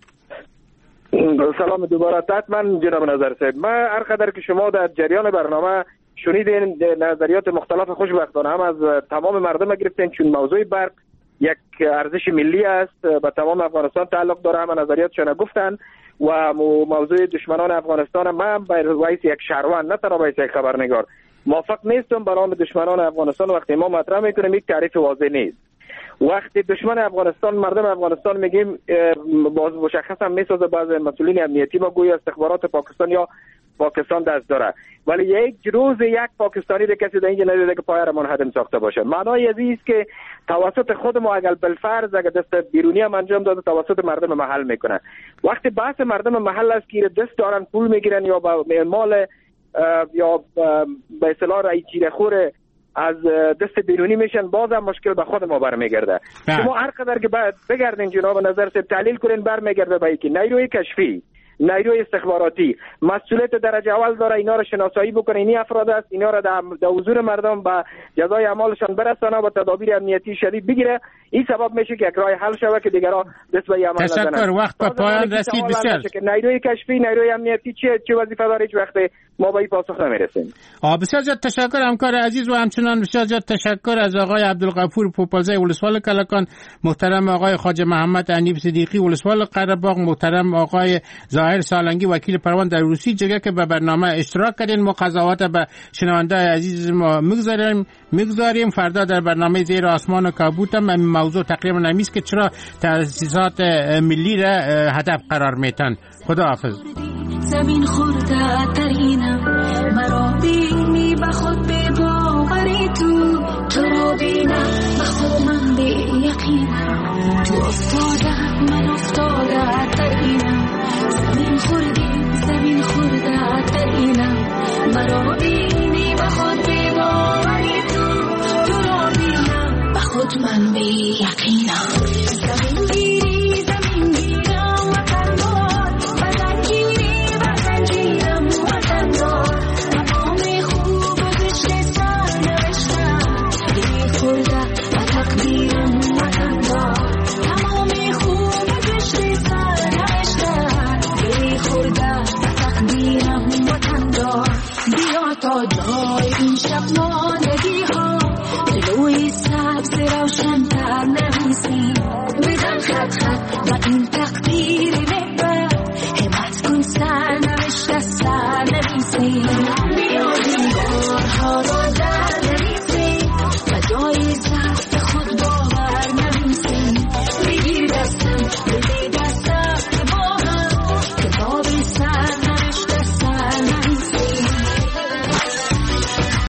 سلام دوباره من جناب نظر صاحب. من هر قدر که شما در جریان برنامه شنیدین نظریات مختلف خوشبختانه هم از تمام مردم گرفتین، چون موضوع برق یک ارزش ملی است به تمام افغانستان تعلق داره. هم نظریاتشون گفتن و موضوع دشمنان افغانستان من به واسه یک شهروند نه تنها به یک خبرنگار موافق نیستم. برای دشمنان افغانستان وقتی ما مطرح میکنیم یک تعریف واضح نیست. وقتی دشمن افغانستان مردم افغانستان میگیم باز مشخص هم میسازه بعض مسئولین امنیتی ما گویا استخبارات پاکستان یا پاکستان دست داره، ولی یک روز یک پاکستانی رو کسی در اینجا ندیده که پایه را منهدم ساخته باشه. معنای ازیز که توسط خود ما اگر بالفرض اگر دست بیرونی هم انجام داده توسط مردم محل میکنه. وقتی بحث مردم محل است که دست دارن پول میگیرن یا با مال یا به اصطلاح رای چیره خور از دست بیرونی میشن، باز هم مشکل به خود ما برمیگرده. شما هر قدر که بگردین جناب نظر سے تحلیل کنین برمیگرده به اینکه نیروی کشفی، نیروی استخباراتی مسئولیت درجه اول داره اینا رو شناسایی بکنه. این افراد است، اینا رو در حضور مردم به جزای اعمالشان برسانه و تدابیر امنیتی شدید بگیره. این سبب میشه که یک راه حل شود که دیگرها دست به عمل نزنن. تشکر. وقت به پایان رسید. بسیار نیروی کشفی، نیروی امنیتی چه وظیفه داره هیچ وقت ما به این پاسخ نمیرسیم. بسیار زیاد تشکر همکار عزیز و همچنان بسیار زیاد تشکر از آقای عبدالغفور پوپلزی ولسوالی کلکان، محترم آقای خواجه محمد انیب صدیقی ولسوالی قره‌باغ، محترم آقای ظاهر سالنگی وکیل پروان در روسیه جگه که به برنامه اشتراک کردین. ما قضاوت به شنونده عزیز ما میگذاریم. فردا در برنامه زیر آسمان و کابوت هم موضوع تقریبا نمیست که چرا تأسیسات ملی را هدف قرار میتن. خداحافظ. زمین خورده ترینم مرا بینی به خود به باوری تو را بینم به خود من به یقینم تو افتادم من افتاده ترینم زمین خورده ترینم مرا بینی به خود به باوری تو را بینم به خود من به یقینم زمین گیرم تا جای این شب ماندگی ها جلوی سبز روشن تر نمیسیم بدن خط و این